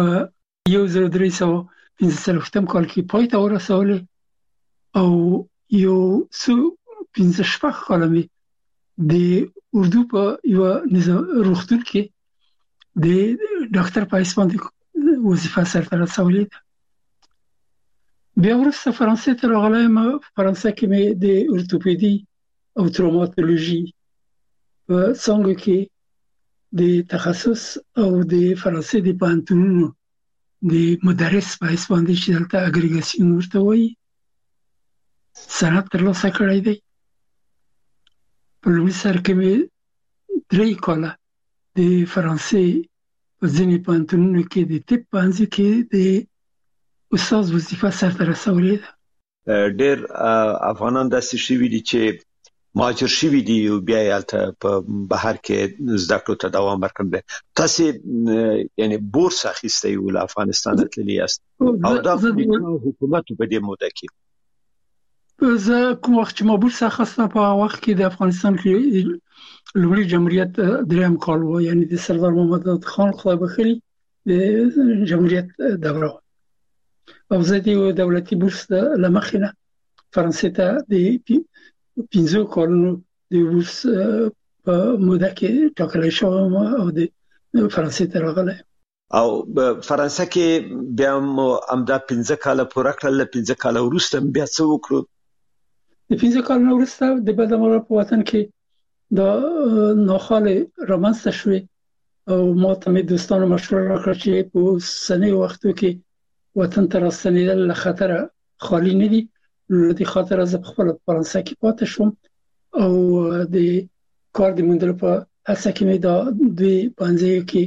1345 کال کې پای ته ورسولې، او یو څو 15 کاله مې د اردو په یو روغتون کې د ډاکټر په حیث باندې وظیفه سرته رسولې ده. بیا وروسته فرانسې ته راغلی یم. فرانسه کې مې د ارتوپیدي او تروماتولوژي په څانګو کې د تخصص او د فرانسې د پوهنتونونو د مدرس په حیث باندې چې دلته اګریګاسیون ورته وایي سند ترلاسه کړی دی. په لومړي سر کې مې 3 کاله د فرانسې په ځینې پوهنتونونو کې د طب پوهنځي کې د استاد وظیفه سرته رسولې ده. ډېر افغانان داسې شوي دي چې مهاجر شوي دي او بیا یې هلته په بهر کې زده کړو ته دوام ورکړی دی. تاسې یعنې بورس اخیستی و له افغانستانه تللي یاست او دا حکومت په دې موده کې زه کوم وخت چې ما بورس اخیسته په هغه وخت کې د افغانستان کې لومړي جمهوریت 3 کال و، یعنې د سردار محمد داود خان خدای بخښي د جمهوریت دوره وه، او زه د دولتي بورس له مخې نه فرانسې ته د 15 کالونو د بورس په موده کې ټاکلی شوم او د فرانسې ته راغلی. او فرانسه کې بیا مو همدا 15 کاله پوره کړل. له 15 کاله وروسته بیا څه وکړو؟ د 15 کالونو وروسته د بدمرغه په وطن کې دا ناخوالې رامنځته شوې، او ما ته مې دوستانو مشوره راکړه چې په اوسنیو وختو کې وطن ته راستنېدل له خطره خالي نه دي. له دې خاطره زه په خپله فرانسه کې پاتې شوم او د کار د موندلو په هڅه کې مې دا دوی پوهنځیو کې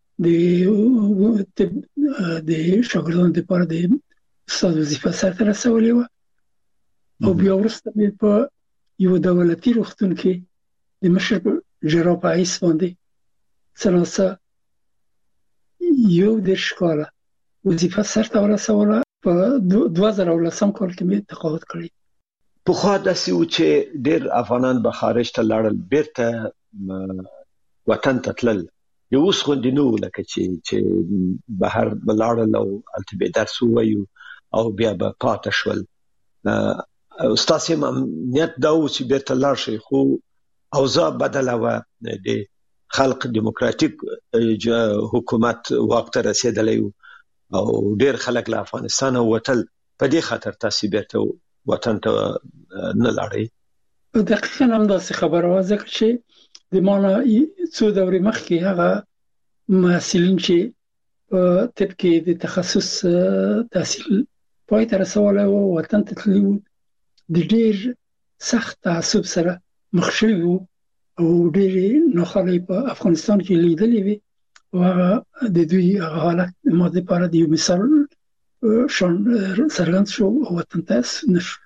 د شاګردانو لپاره د استاد وظیفه سرته رسولې وه، او بیا وروسته مې په یو دولتي روغتون کې د مشر جراح په حیث باندې څه 11 کاله وظیفه سرته ورسوله. په 2010 کال کې مې تقاعد کړی. پخوا داسې و چې ډېر افغانان به خارج ته لاړل، بیرته وطن ته تلل. یو اوس غوندې نه و لکه چې بهر به لاړل او هلته به درس ووایو او بیا به پاته شول. ستاسې امنیت دا و چې بیرته لاړ شئ، خو اوضاع بدله وه. د خلق دیموکراتیک حکومت واک ته رسېدلی و او ډېر خلک له افغانستانه وتل. په دې خاطر تاسې بیرته وطن ته نه لاړئ؟ دقیقاً همداسې خبره وه، ځکه چې د ما نه څو دورې مخکې هغه محصلین چې په طب کې د تخصص تحصیل پای ته رسولی و وطن ته تللي وو، د ډېر سخت تعصب سره مخ شوي وو او ډېرې ناخوالې په افغانستان کې لیدلې وې، او هغه د دوی هغه حالت ما دپاره د یو مثال شان څرګند شو او وطن ته ستون شو.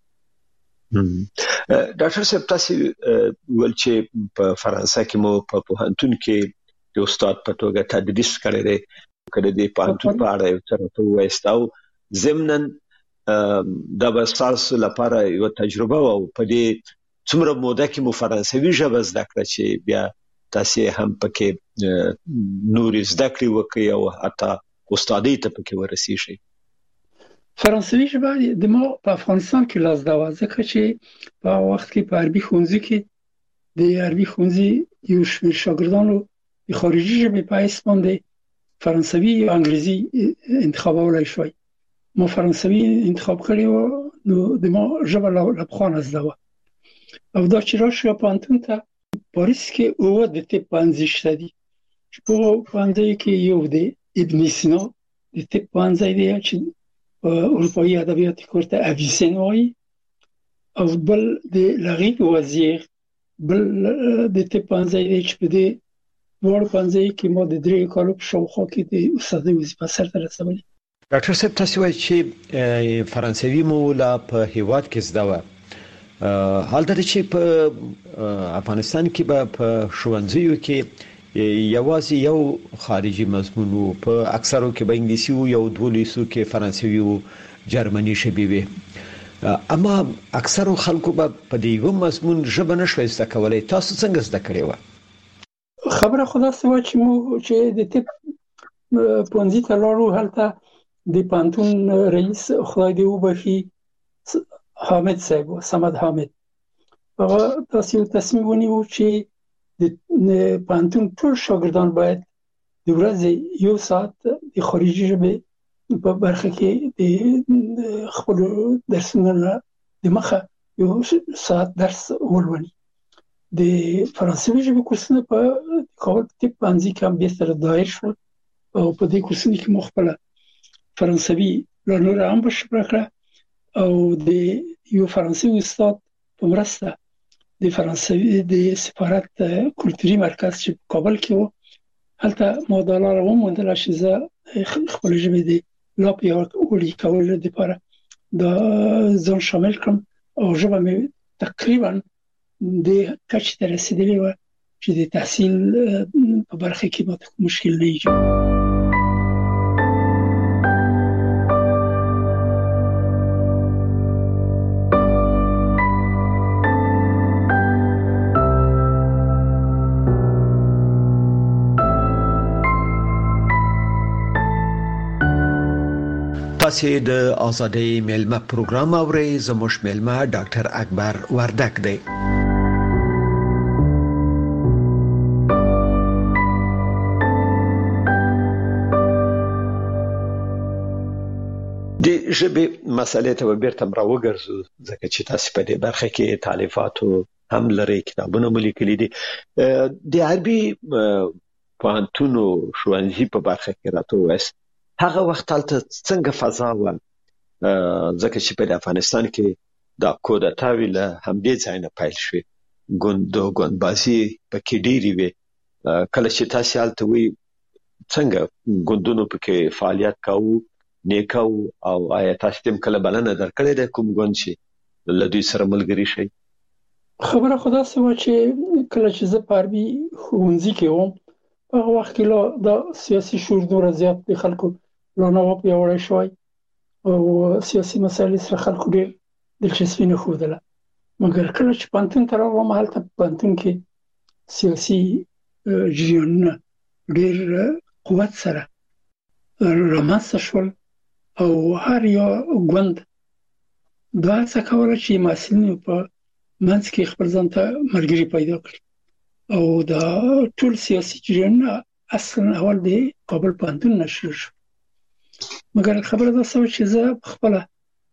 ډاکټر صاحب تاسې ویل چې په فرانسه کې مو په پوهنتون کې د استاد په توګه تدریس کړی دی، که د دې پوهنتون په اړه یو څه راته ووایاست، او ضمناً دا به تاسو لپاره یو تجربه او په دې څومره موده کې مو فرانسوي ژبه زده کړه چې بیا تاسو هم پکې نور زده کړې وکړئ او حتی استادۍ ته پکې ورسیږئ. فرانسوي ژبه د ما په افغانستان کې لاس دا ځکه چې په وخت کې په عربي ښوونځي کې د عربي ښوونځي یو شمېر شاګردانو د خارجي ژبې په حیث باندې فرانسوي او انګریزي انتخابولای شوی. ما فرانسوي انتخاب کړی و، نو د ما ژبه له پخوا نه زده وه. او دا چې راشو پوهنتون ته پاریس کې اوه د طب پوهنځي شته دي چې په پوهنځي کې یو د ابن سینا د طب پوهنځی دی چې اروپایي ادبیات کې ورته اویسن وایي، او بل د لغیب وزیر بل د طب پوهنځی دی چې په دې دواړو پوهنځیو کې ما د 3 کالو په شاوخوا کې د استادۍ وظیفه سرته رسولې. ډاکټر صاحب تاسو وایي چې فرانسوي مو لا په هیواد کې زده وه، حال دا چې په افغانستان کې به په ښوونځیو کې یوازې یو خارجي مضمون وو، په اکثرو کې به انګلیسي وو، یو 12 کې فرانسوي وو، جرمني شبي وي، اما اکثرو خلکو به په دې یو مضمون ژبه نشوي زده کولای. تاسو څنګه زده کړې وه؟ خبره خدا سوا چې مو چې د طب پوهنځي ته لاړو، هلته د پوهنتون رئیس خدای دې وبخي حامد صاحب، صمد حامد، هغه تاسو تصمیم ونیو چې د پوهنتون ټول شاګردان باید د ورځې 1 ساعت د خارجي ژبې په برخه کې د خپل درسونو د مخه 1 ساعت درس ولولي. د فرانسوي ژبې کورسونه په کابل طب پوهنځي کې هم بهتره دایر شول، او په دې کورسونو کې مو خپله فرانسوي لا نور هم بشپړه کړه، او د یو فرانسوي استاد په مرسته د فرانسوي د سفارت کلتوري مرکز چې په کابل کې و، هلته ما دا لاره وموندله چې زه خپل ژبې د لا پیاوړي کولو لپاره دا ځان شامل کړم، او ژبه مې تقریبا د کچې ته رسیدلې وه چې د تحصیل په برخه کې ماته کوم مشکل نه ایجاد. تاسو د آزادۍ میلمه پروګرام اورئ. زموږ میلمه ډاکټر اکبر وردک دی. د ژبې مسلې ته بیرته راوګرځو، ځکه چې تاسو په دې برخه کې تالیفاتو هم لري، کتابونه مو لیکلي دي. د عربي پوهنتون ښوونځي په برخه کې راته ووایاست هغه وخت هلته څنګه فضا وه، ځکه چې په افغانستان کې دا کودتاوې له همدې ځای نه پیل شوې، ګوندبازي پکې ډېرې وې. کله چې تاسو هلته وئ څنګه ګوندونو پکې فعالیت کاوه، نیکه او آیا تاسو تم کله بلنه درکړې ده کوم ګوند چې له دوی سره ملګری شي؟ خبره خدا سوا چې کله چې زه په عربي ښوونځي کې وم، په هغه وخت کې لا دا سیاسي شعور دومره زیات د خلکو لا نه و پیاوړی شوی، او سیاسي مسایلو سره خلکو ډېر دلچسپي نه ښودله. مګر کله چې پوهنتون ته راغلم، هلته په پوهنتون کې سیاسي جریانونه ډېر قوت سره رامنځته شول، او هر یو ګوند دا هڅه کوله چې محصلینو په منځ کې خپل ځان ته ملګري پیدا کړي، او دا ټول سیاسي جریانونه اصلا اول د کابل پوهنتون نه شروع شو. مګر خبره دا سوه چې زه خپله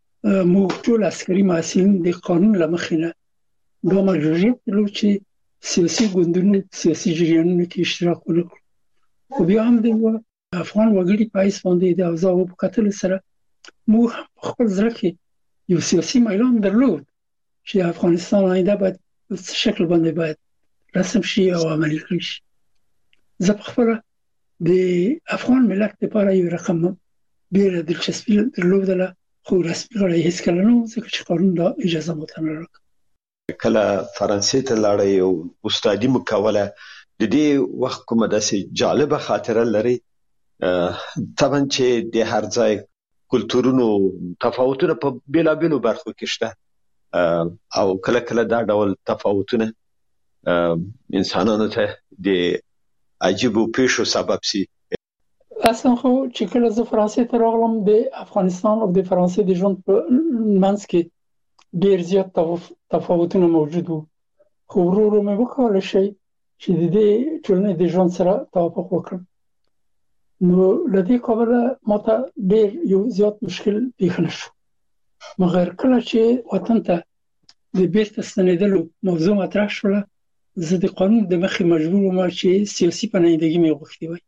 موږ ټول عسکري محصلین د قانون له مخې نه دا مجبوریت درلود چې سیاسي ګوندونو سیاسي جریانونو کې اشتراک ونه کړو. خو بیا هم د افغان وګړي په حیث باندې د اوضاعو په کتلو سره موږ په خپل زړه کې یو سیاسي میلان درلود چې افغانستان آینده باید په څه شکل باندې باید رسم شي او عملي کړی شي. زه په خپله د افغان ملت لپاره یو رقم ډېره دلچسپي درلودله، خو رسمي غړی هېڅکله نه و، ځکه چې قانون دا اجازه ماته نه راکړه. کله فرانسې ته لاړئ او استادي مو کوله، د دې وخت کومه داسې جالبه خاطره لرئ؟ طبعا چې د هر ځای کلتورونو تفاوتونه په بیلابیلو برخو کې شته او کله کله دا ډول تفاوتونه انسانانو ته د عجیبو پیښو سبب سي. اصلا خو چې کله زه فرانسې ته راغلم د افغانستان او د فرانسې د ژوند په منځ کې ډېر زیات تفاوتونه موجود وو، خو ورو ورو مې وکولی شي چې د دې ټولنې د ژوند سره توافق وکړم. نو له دې کبله ماته ډېر یو زیات مشکل پیښ نه شو، مګر کله چې وطن ته د بیرته ستنېدلو موضوع مطرح شوله، زه د قانون د مخې مجبور وم چې سیاسي پناهندګي مې غوښتې وای.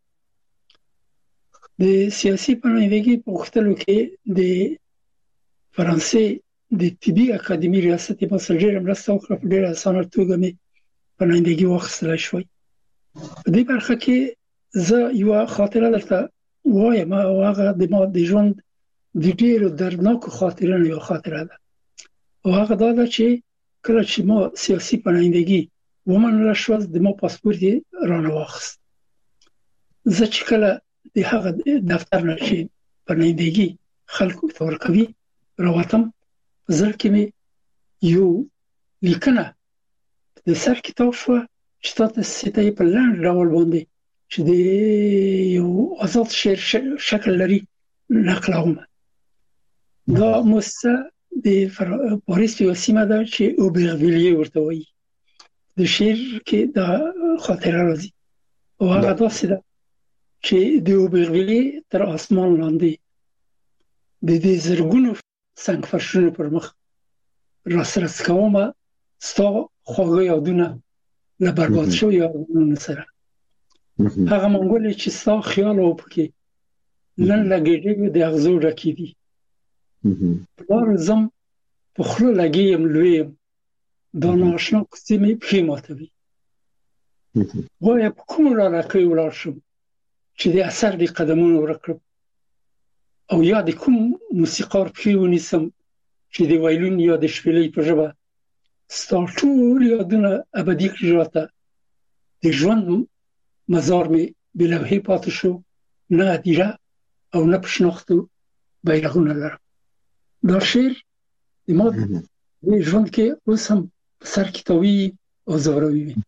د سیاسي پناهندګي په غوښتلو کې د فرانسې د طبي اکاډمي ریاست یې ما سره ډېره مرسته وکړه، په ډېره اسانه توګه مې پناهندګي واخیستلی شوی. په دې برخه کې زه یوه خاطره درته وایم او هغه د ما د ژوند د ډېرو دردناکو خاطرونو یوه خاطره ده، او هغه دا ده چې کله چې ما سیاسي پناهندګي ومنله شوه، د ما پاسپورت یې رانه واخیست. زه چې کله د هغه دفتر نه چې پناهندګي خلکو ته ورکوي راوتم، په زړه کې مې یو لیکنه د سر کتاب شوه چې تاسې ته یې په لنډ ډول باندې چې د یو آزاد شعر شکل لري نقلوم. دا مؤسسه د پاریس یوه سیمه ده چې اوبرڤیلیه ورته وایي. د شعر کې دا خاطره راځي او هغه داسې ده چې د اوبرڤیلیه تر آسمان لاندې د دې زرګونو سنګ فرشونو پر مخ راسره څکومه ستا خواږه یادونه له برباد شویو یادونو سره. هغه منګولې چې ستا خیال او پکې نن له ګېډیو د اغزو ډکې دي. په لاره ځم په خوله لګې یم لوی یم، دا نااشنا کوڅې مې پښې ماتوي. وایه په کومو لارښکیو ولاړ شم چې د اثر د قدمونو ورک کړم، او یا د کوم موسیقار پښې ونیسم چې د وایلون یا د شپېلۍ په ژبه ستا ټول یادونه ابدي کړي راته. د ژوند مزار مې بې لوحې پاتې شو، نه هدیره او نه په شناختو بیرغونه لرم. دا شعر د ما د ژوند کې اوس هم په سر کې تاویږي او ځوروي مې.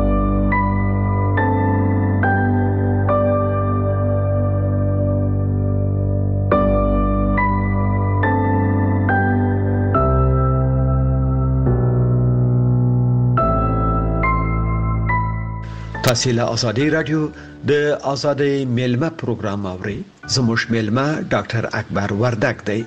تاسو له ازادي رادیو د ازادي میلمه پروګرام اورئ. زموږ میلمه ډاکټر اکبر وردک دی.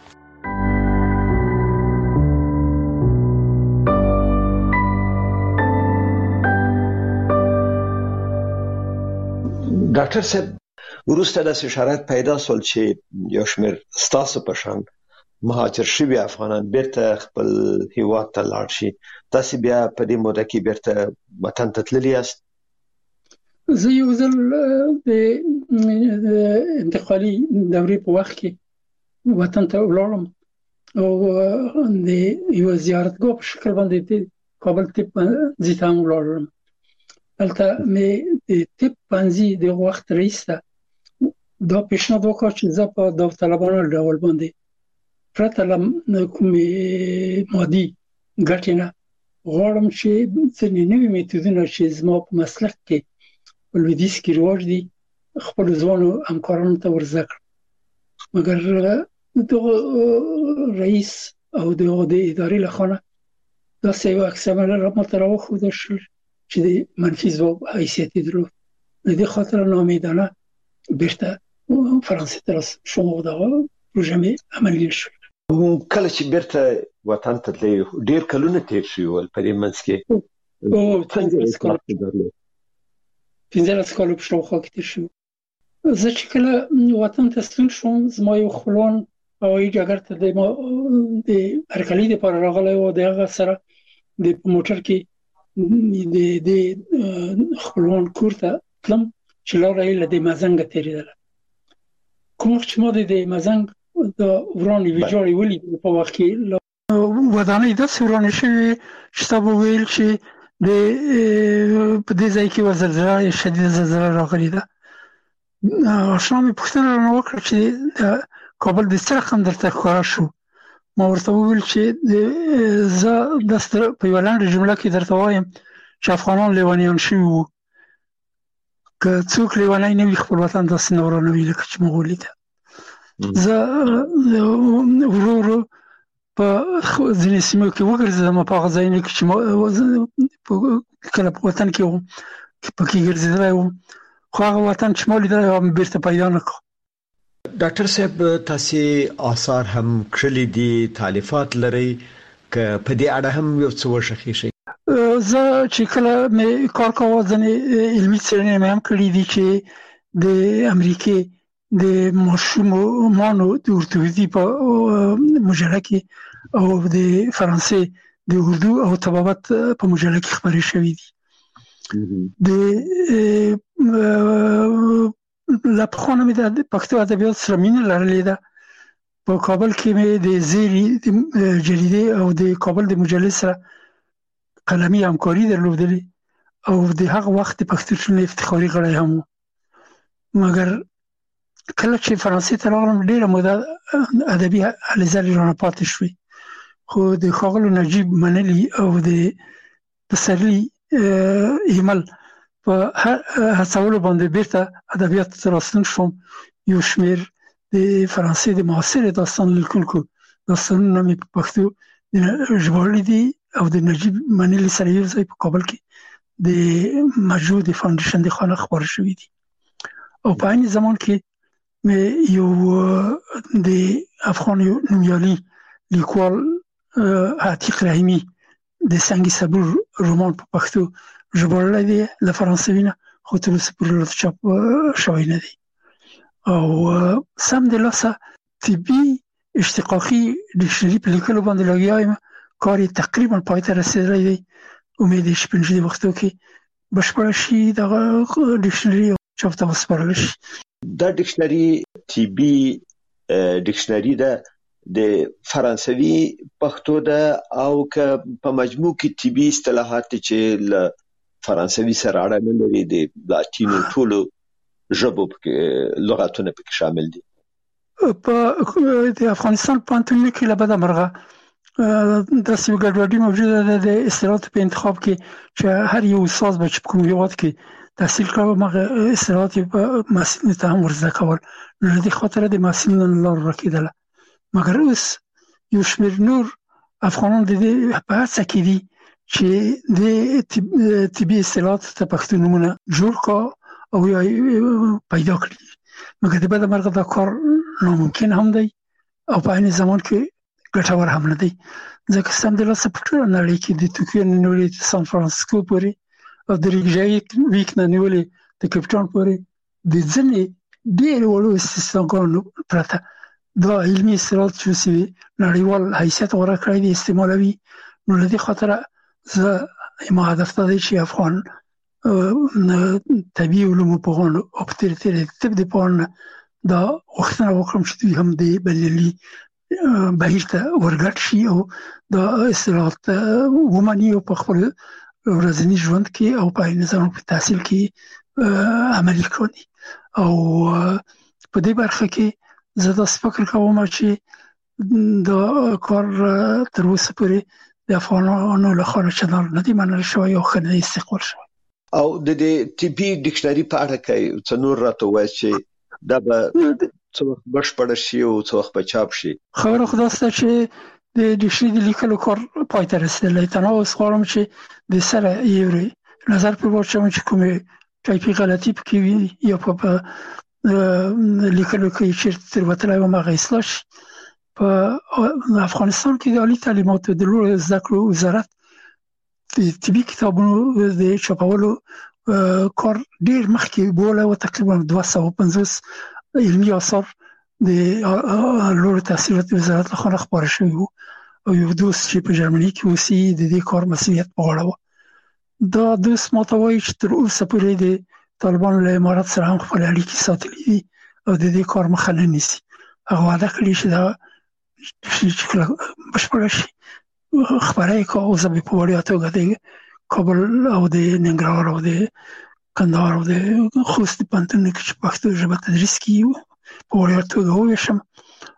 ډاکټر صاحب، وروسته د شرایط پیدا سول چې یو شمېر ستاسو په شان مهاجر شوي افغانان بیرته خپل هیواد ته لاړ شي. تاسو بیا په دې موده کې بیرته وطن ته تللي یاست؟ زه یو ځل د انتقالي دورې په وخت کې وطن ته ولاړم او د یو زیارتګاه په شکل باندې د کابل طب پوهنځي ته هم ولاړم. هلته مې د طب پوهنځي د وخت رئیس ته دا پیشنهاد وکړ چې زه په داوطلبانه ډول باندې پرته له کومې مادي ګټې نه غواړم چې ځینې نوي میتودونه چې زما په مسلک کې په لویدیځ کې رواج دي خپل ځوانو همکارانو ته ورزده کړم. مګر دغه رئیس او دغه د ادارې له خوا داسې یو عکس العمل ماته راوښودل شو چې د منفي ځواب حیثیت یې درلود. د دې خاطر ناامیدانه بیرته فرانسې ته شوم او دغه پروژه مې عملي شوه. کله چې بیرته وطن ته تللی ډېر کلونه تېر شوي ول په دې منځ کې 15 کاله په شاوخوا کې تېر شوي. زه چې کله وطن ته ستون شوم، زما یو خپلوان هوایي ډګر ته د هرکلي دپاره راغلی و. د هغه سره د په موټر کې د خپلوان کور ته تلم چې لاره یې له د مزنګه تېرېدله. کوم وخت چې ما د مزنګ د ورانې ویجاړې ولیدې په وخت کې ودانۍ داسې ورانې شوې چې تا به ویل چې په دې ځای کې زلزله شدیده زلزله راغلې ده. اشنا مې پوښتنه رانه وکړه چې د کابل د څه رقم درته ښکاره شو. ما ورته وویل چې زه په یوه لنډه جمله کې درته وایم چې افغانان لیونیان شوي وو. که څوک لیونی نه وي خپل وطن داسې نه ورانوي لکه چې موږ ولیده. زه ورو ورو په ځینې سیمو کې وګرځېدم، په هغه ځایونو کې چې کله په وطن کې وم پکې ګرځېدلی وم، خو هغه وطن چې ما لیدلی وم بیرته پیدا نه کړ. ډاکټر صاحب تاسو آثار هم کړلي دي، تالیفات لري، که په دې اړه هم یو څه وشخې شي؟ زه چې کله مې کار کاوه ځینې علمي څېړنې مې هم کړي دي چې د امریکې د ماشومانو د ارتوپیدي په مجله کې او د فرانسې د اردو او طبابت په مجله کې خبرې شوي دي. د لا پخوانه مې د پښتو ادبیات سره مینه لرلې ده. په کابل کې مې د زیري جریدې او د کابل د مجلې سره قلمي همکاري درلودلې او د هغه وخت د پښتو ټولنې افتخاري غړی هم و. مګر کله چې فرانسې ته راغلم ډېره موده ادبي هلې ځلې رانه پاتې شوې، خو د ښاغلو نجیب منلي او د پسرلي ایمل په هڅولو باندې بیرته ادبیاتو ته راستون شوم. یو شمېر د فرانسې د معاصرې داستان لیکونکو داستانونه مې په پښتو ژباړلي دي او د نجیب منلي سره یو ځای په کابل کې د مجموع د فاونډیشن د خانه خپاره شوي دي. او په عین زمان کې مې یو د افغان نومیالي لیکوال عتیق رحیمي د سنگ صبور رومان په پښتو ژباړلی دی له فرانسوي نه، خو تر اوسه پورې چاپ شوی نه دی. او سم د لاسه طبي اشتقاقي ډکشنري په لیکلو باندې لګیا یم. کار یې تقریبا پای ته رسېدلی دی. امید یې چې په نږدې وختو کې بشپړه شي، دغه ډکشنري چاپ ته وسپارل شي. دا ډکشنري طبي ډکشنري ده، د فرانسوي پښتو ده، او که په مجموع کې طبي اصطلاحات چې له فرانسوي سره اړه نه لري د لاتینو ټولو ژبو لغاتونه پکې شامل دي. په د افغانستان پوهنتونونو کې له بده مرغه داسې یو ګډوډي موجوده ده د اصطلاحاتو په انتخاب کې چې هر یو استاد به چې په کوم هېواد کې تحصیل کاوه هغه اصطلاحات یې په محصلینو ته هم ورزده کول، نو له دې خاطره د محصلینو لاره راکېدله. مګر اوس یو شمېر نور افغانان د دې په هڅه کې دي چې د طبي اصطلاحاتو ته پښتو نومونه جوړ کړه او یا پیدا کړي. مګر د بده مرغه دا کار ناممکن هم دی او په عین زمان کې ګټور هم نه دی، ځکه سمدلاسه په ټوله نړۍ کې د توکیو نه نیولې د سان فرانسیسکو پورې او د ریکجاویک نه نیولې د کیپټاون پورې د ځینې ډېرو وړو استثناګانو پرته دا علمي اصطلاحات چې اوسوي نړیوال حیثیت غوره کړی دی استعمالوي. نو له دې خاطره زه ما هدف دا دی چې افغان طبي علومو پوهانو او په تېره د طب د پوهانو دا غوښتنه وکړم چې دوی هم د بریالي بهیر ته ورګډ شي او دا اصطلاحات ومني او په خپل ورځني ژوند کې او په عین زمان په تحصیل کې عملي کړي. او په دې برخه کې زه داسې فکر کوم چې دا کار تر اوسه پورې د افغانانو لخوا چندان نه دی منل شوی او ښه نه دی استقبال شوی. او د دې طبي ډکشنري په اړه کې څه نور راته وایي چې دا به څه وخت بشپړ شي او څه وخت به چاپ شي؟ خبره خو دا سته چې د ډکشنري د لیکلو کار پای ته رسېدلی. تنها اوس غواړم چې د سره یو نظر پرې واچوم چې کومې ټایپي غلطي پکې وي یا په لیکلو کې چیرته تېروتلی وم هغه اصلاح شي. په افغانستان کې د عالي تعلیماتو د لوړو زده کړو وزارت د طبي کتابونو د چاپولو کار ډېر مخکې بولی و. تقریبا 250 علمي آثار د لوړو تحصیلاتو وزارت لخوا خپاره شوي وو او یو دوست چې په جرمني کې اوسي د دې کار مسؤلیت په غاړه و. دا دوست ماته وایي چې تر اوسه پورې د طالبانو له امارت سره هم خپل اړیکې ساتلي دي او د دې کار مخه نه نیسي. هغه وعده کړې چې دا چې کله بشپړه شي خبره یې کوه. اوس به په وړیا توګه د کابل او د ننګرهار او د کندهار او د خوست پوهنتونونو کې چې پښتو ژبه تدریس کیږي په وړیا توګه وویشم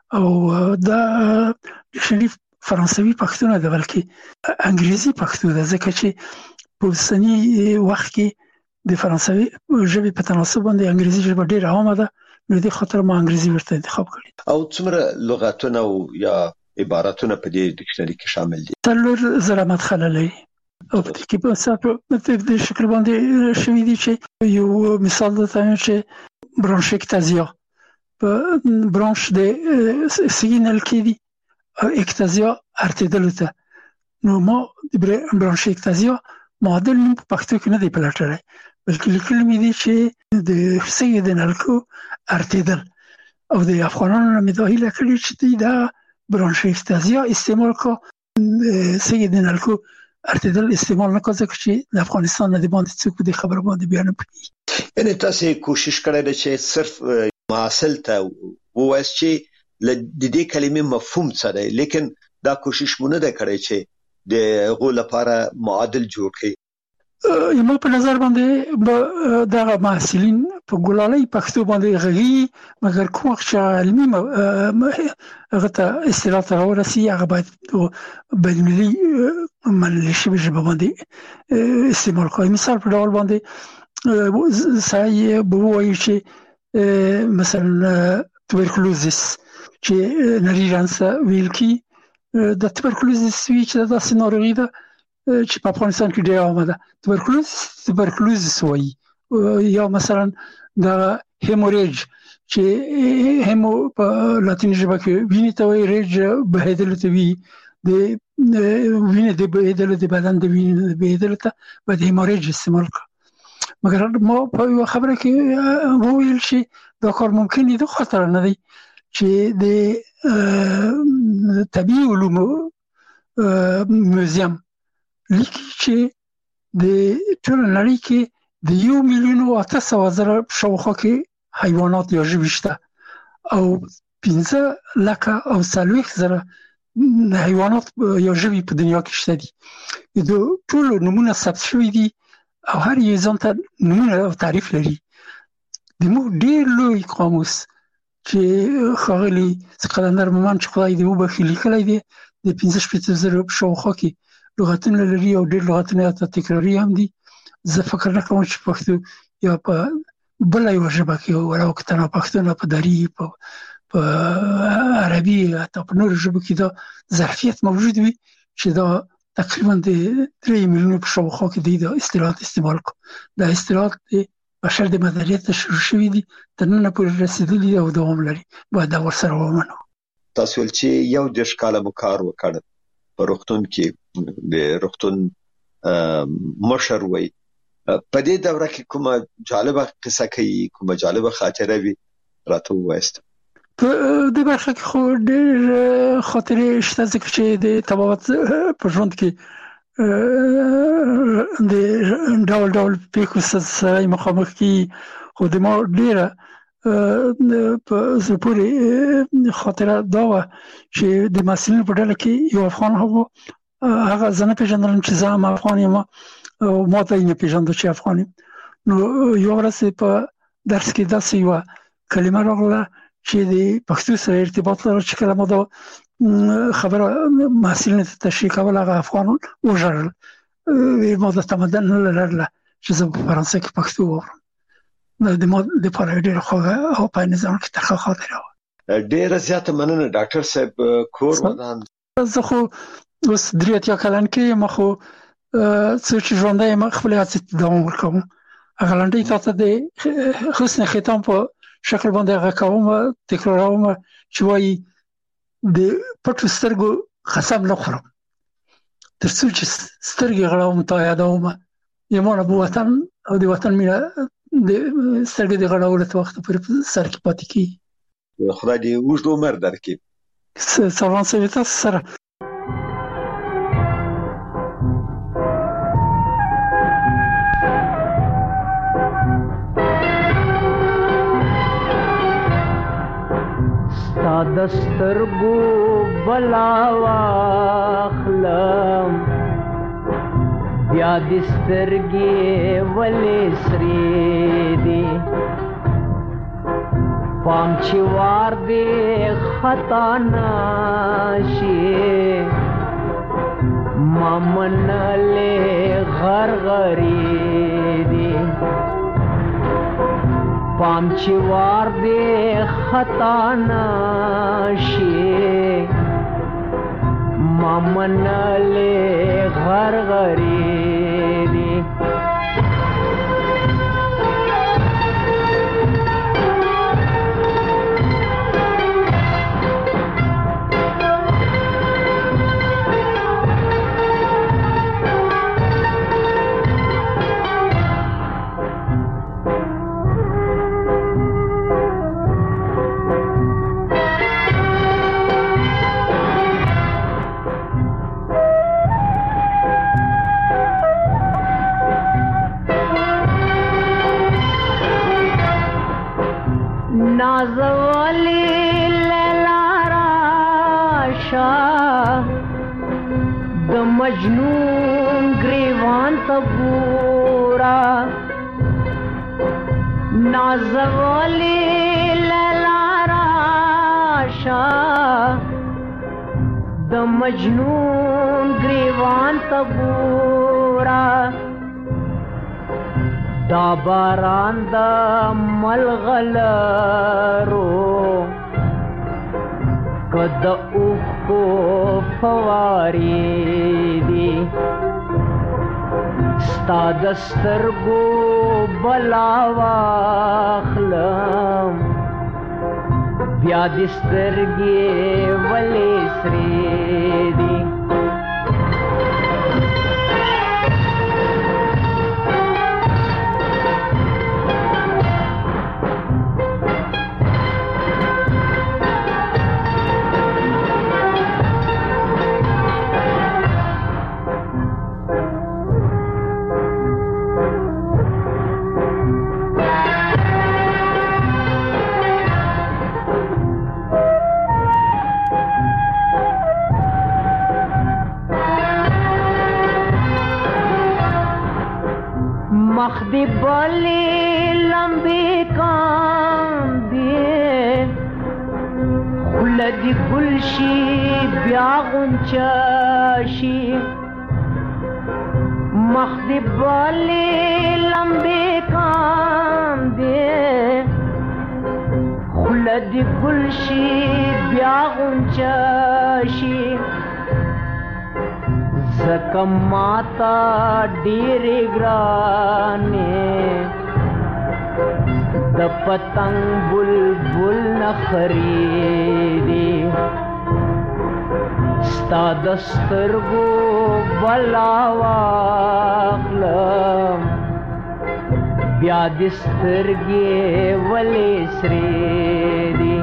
او دا شریف فرانسوي پښتو نه ده بلکې انګریزي پښتو ده، ځکه چې په اوسني وخت کې د فرانسوي ژبې په تناسب باندې انګریزي ژبه ډېره عامه ده، نو دې خاطر ما انګریزي ورته انتخاب کړی. او څومره لغتونه او یا عبارتونه په دې ډکشنري کې شامل دي؟ 4,000 مدخله لري او په دې کې په د شکل باندې شوي دي چې یو مثال درته وایم چې برانشیکتازیا په برانش د سیګنال کې دي او اکتازیا ارتدلو ته، نو ما د برانشیکتازیا معادل نوم په پښتو کې نه دی پلټلی، بلکې لیکلی مې دي چې د سیګنال کو ارتدل، او د افغانانو نه مې دا هیله کړې چې دوی دا برانشیکتازیا استعمال کو، سیګنال کو ارتدل استعمال نه کوي، ځکه چې د افغانستان نه د باندې څوک د خبر باندې بیان نه کوي. یعنی تاسو کوشش کړی دی چې صرف معاصل ته ووایئ چې د دې کلمې مفهوم څه دی، لیکن دا کوشش مو نه دی کړی چې د هغو لپاره معادل جوړ کړي. یما په نظر باندې دغه محصلین په ګلالۍ پښتو باندې غږی، مګر کوم چې علمي هغه ته اصطلاحات راورسي هغه باید بین‌المللي منل شوی ژبه باندې استعمال کوي. مثال په ډول باندې سایه به وایي چې مثلا توبرکلوزیس چې نری رانسه ویل کی د توبرکلوزیس وی چې داسې ناروغي ده چې په افغانستان کې ډېر عامه ده، توبرکلوزیس وایي، یا مثلا د هیموریج چې هیمو په لاتیني ژبه کې وینې ته وایي، ریج بهېدلو ته وایي، د وینې د بهېدلو د بدن د وینې د بهېدلو ته باید هیموریج استعمال کړو. مګر ما په یوه خبره کې وویل چې دا کار ممکن دی، دا خطر نه دی چې د طبیعي علومو موزیم لیکي چې د ټول نړۍ کې د 1,800,000 شاوخوا کې حیوانات یا ژوي شته، او 15,40,000 حیوانات یا ژوي په دنیا کې شته دي. د ټول نمونه ثبت شوي دي او هر یو ځان ته نمونه او تعریف لري. د موږ ډېر لوی قاموس چې ښاغلي قلندر مومن چې خدای دې وبخښي لیکلی دی، د 15,000 شاوخوا کې لغتونه لري او ډېر لغتونه حتی تکراري هم دي. زه فکر نه کوم چې پښتو یا په بله یوه ژبه کې ولو که تنها پښتو نه، په دري، په عربي، حتی په نورو ژبو کې دا ظرفیت موجود وي چې دا تقریبا د 3 میلیونو په شاوخوا کې دی دا اصطلاحات استعمال کړو. دا اصطلاحات د بشر د مداریت شروع شوي دي، تر ننه پورې رسېدلي او دوام لري، باید دا ورسره ومنو. تاسو ویل چې 1 کاله مو کار وکړ په روغتون کې، د روغتون مشر وي. په دې دوره کې کومه جالبه قصه کوي، کومه جالبه خاطره وي راته ووایاست؟ په دې برخه کې خو ډېر خاطرې شته، ځکه چې د طبابت په ژوند کې د ډول ډول پیښو سره مخامخ کېږي، خو د ما ډېره په زړه پورې خاطره دا وه چې د محصلینو په ډله کې یو افغان هغه زه نه پېژندلم چې زه هم افغان یم او ما ته یې نه پېژانده چې افغان یم. نو یوه ورځ په درس کې داسې یوه کلمه راغله چې د پښتو سره ارتباط لري، چې کله ما دا خبره محصلینو ته تشریح کول هغه افغان وژړل، ما د تمدن نه لرله چې زه په فرانسه کې پښتو واورم. د ما لپاره ډېره خوږه او په نظام کې ترخه خاطره وه. ډېره زیاته مننه ډاکټر صاحب. کور ودان زه خو اوس 83 کلن کې یم، خو څه چې ژوندی یم خپلې هڅې ته دوام ورکوم. هغه لنډۍ تا ته د حسن ختام په شکل باندې هغه کوم، تکراروم چې وایي د پټو سترګو قسم نه خورم تر څو چې سترګې غړوم تا یادوم، یمانه به وطن او د وطن مینه د سترګې د غړولو ته وخت پورې په سر کې پاتې کېږي. خدای دې اوږد عمر درکړي. سلام سوي تاسو سره. دسترګو بلا واخلم بیا دسترګې ولې سرې دي پام چې وار دې خطا نشي ممنلې غرغري دي پام چې وار دې خطا نشي ممنلې غرغري دي نازولی لیلا راشا د مجنون گریوان تبورا نازولی لیلا راشا د مجنون گریوان تبورا دا باران دا ملغلرو کد اوخو فواری دی ستا دسترگو بلاواخلم بیا دسترگی ولی سری دی مخدی بلی لمبی کاندی خلدی گلشی بیا غنچاشی مخدی بلی لمبی کاندی خلدی گلشی بیا غنچاشی زکم ماتا ډېرې ګرانې د پتنګ بلبل نخرې دي ستا د سترګو بلا واخلم بیا دې سترګې ولې سرې دي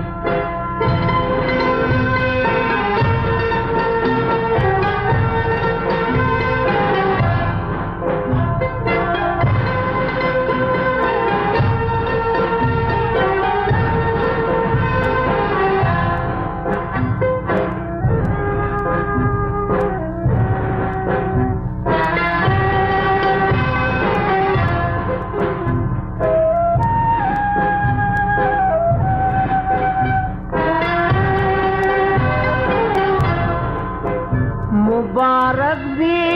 مبارک دی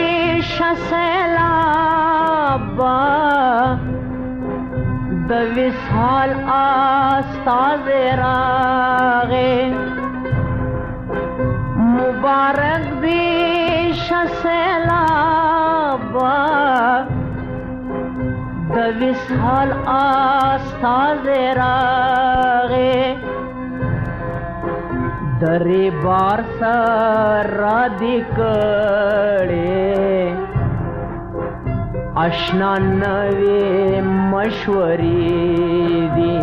شسلابا د وصال استاد راغه مبارک دی شسلابا د وصال استاد راغه دری بار سره دی کړي آشنا نوې مشورې دي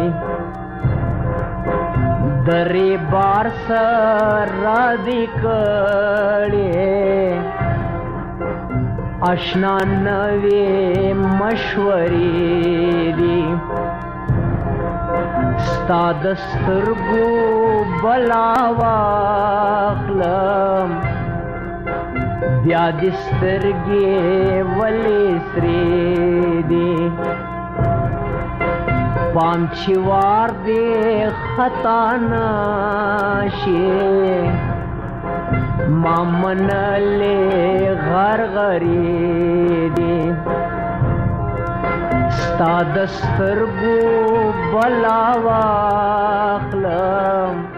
دری بار سره دی کړي آشنا نوې مشورې دي ستا د سترګو بلا واخلم بیا دې سترګې ولې سرې دي پام چې وار دې خطا نشي ما منلې غرغرې دي ستا د سترګو بلا واخلم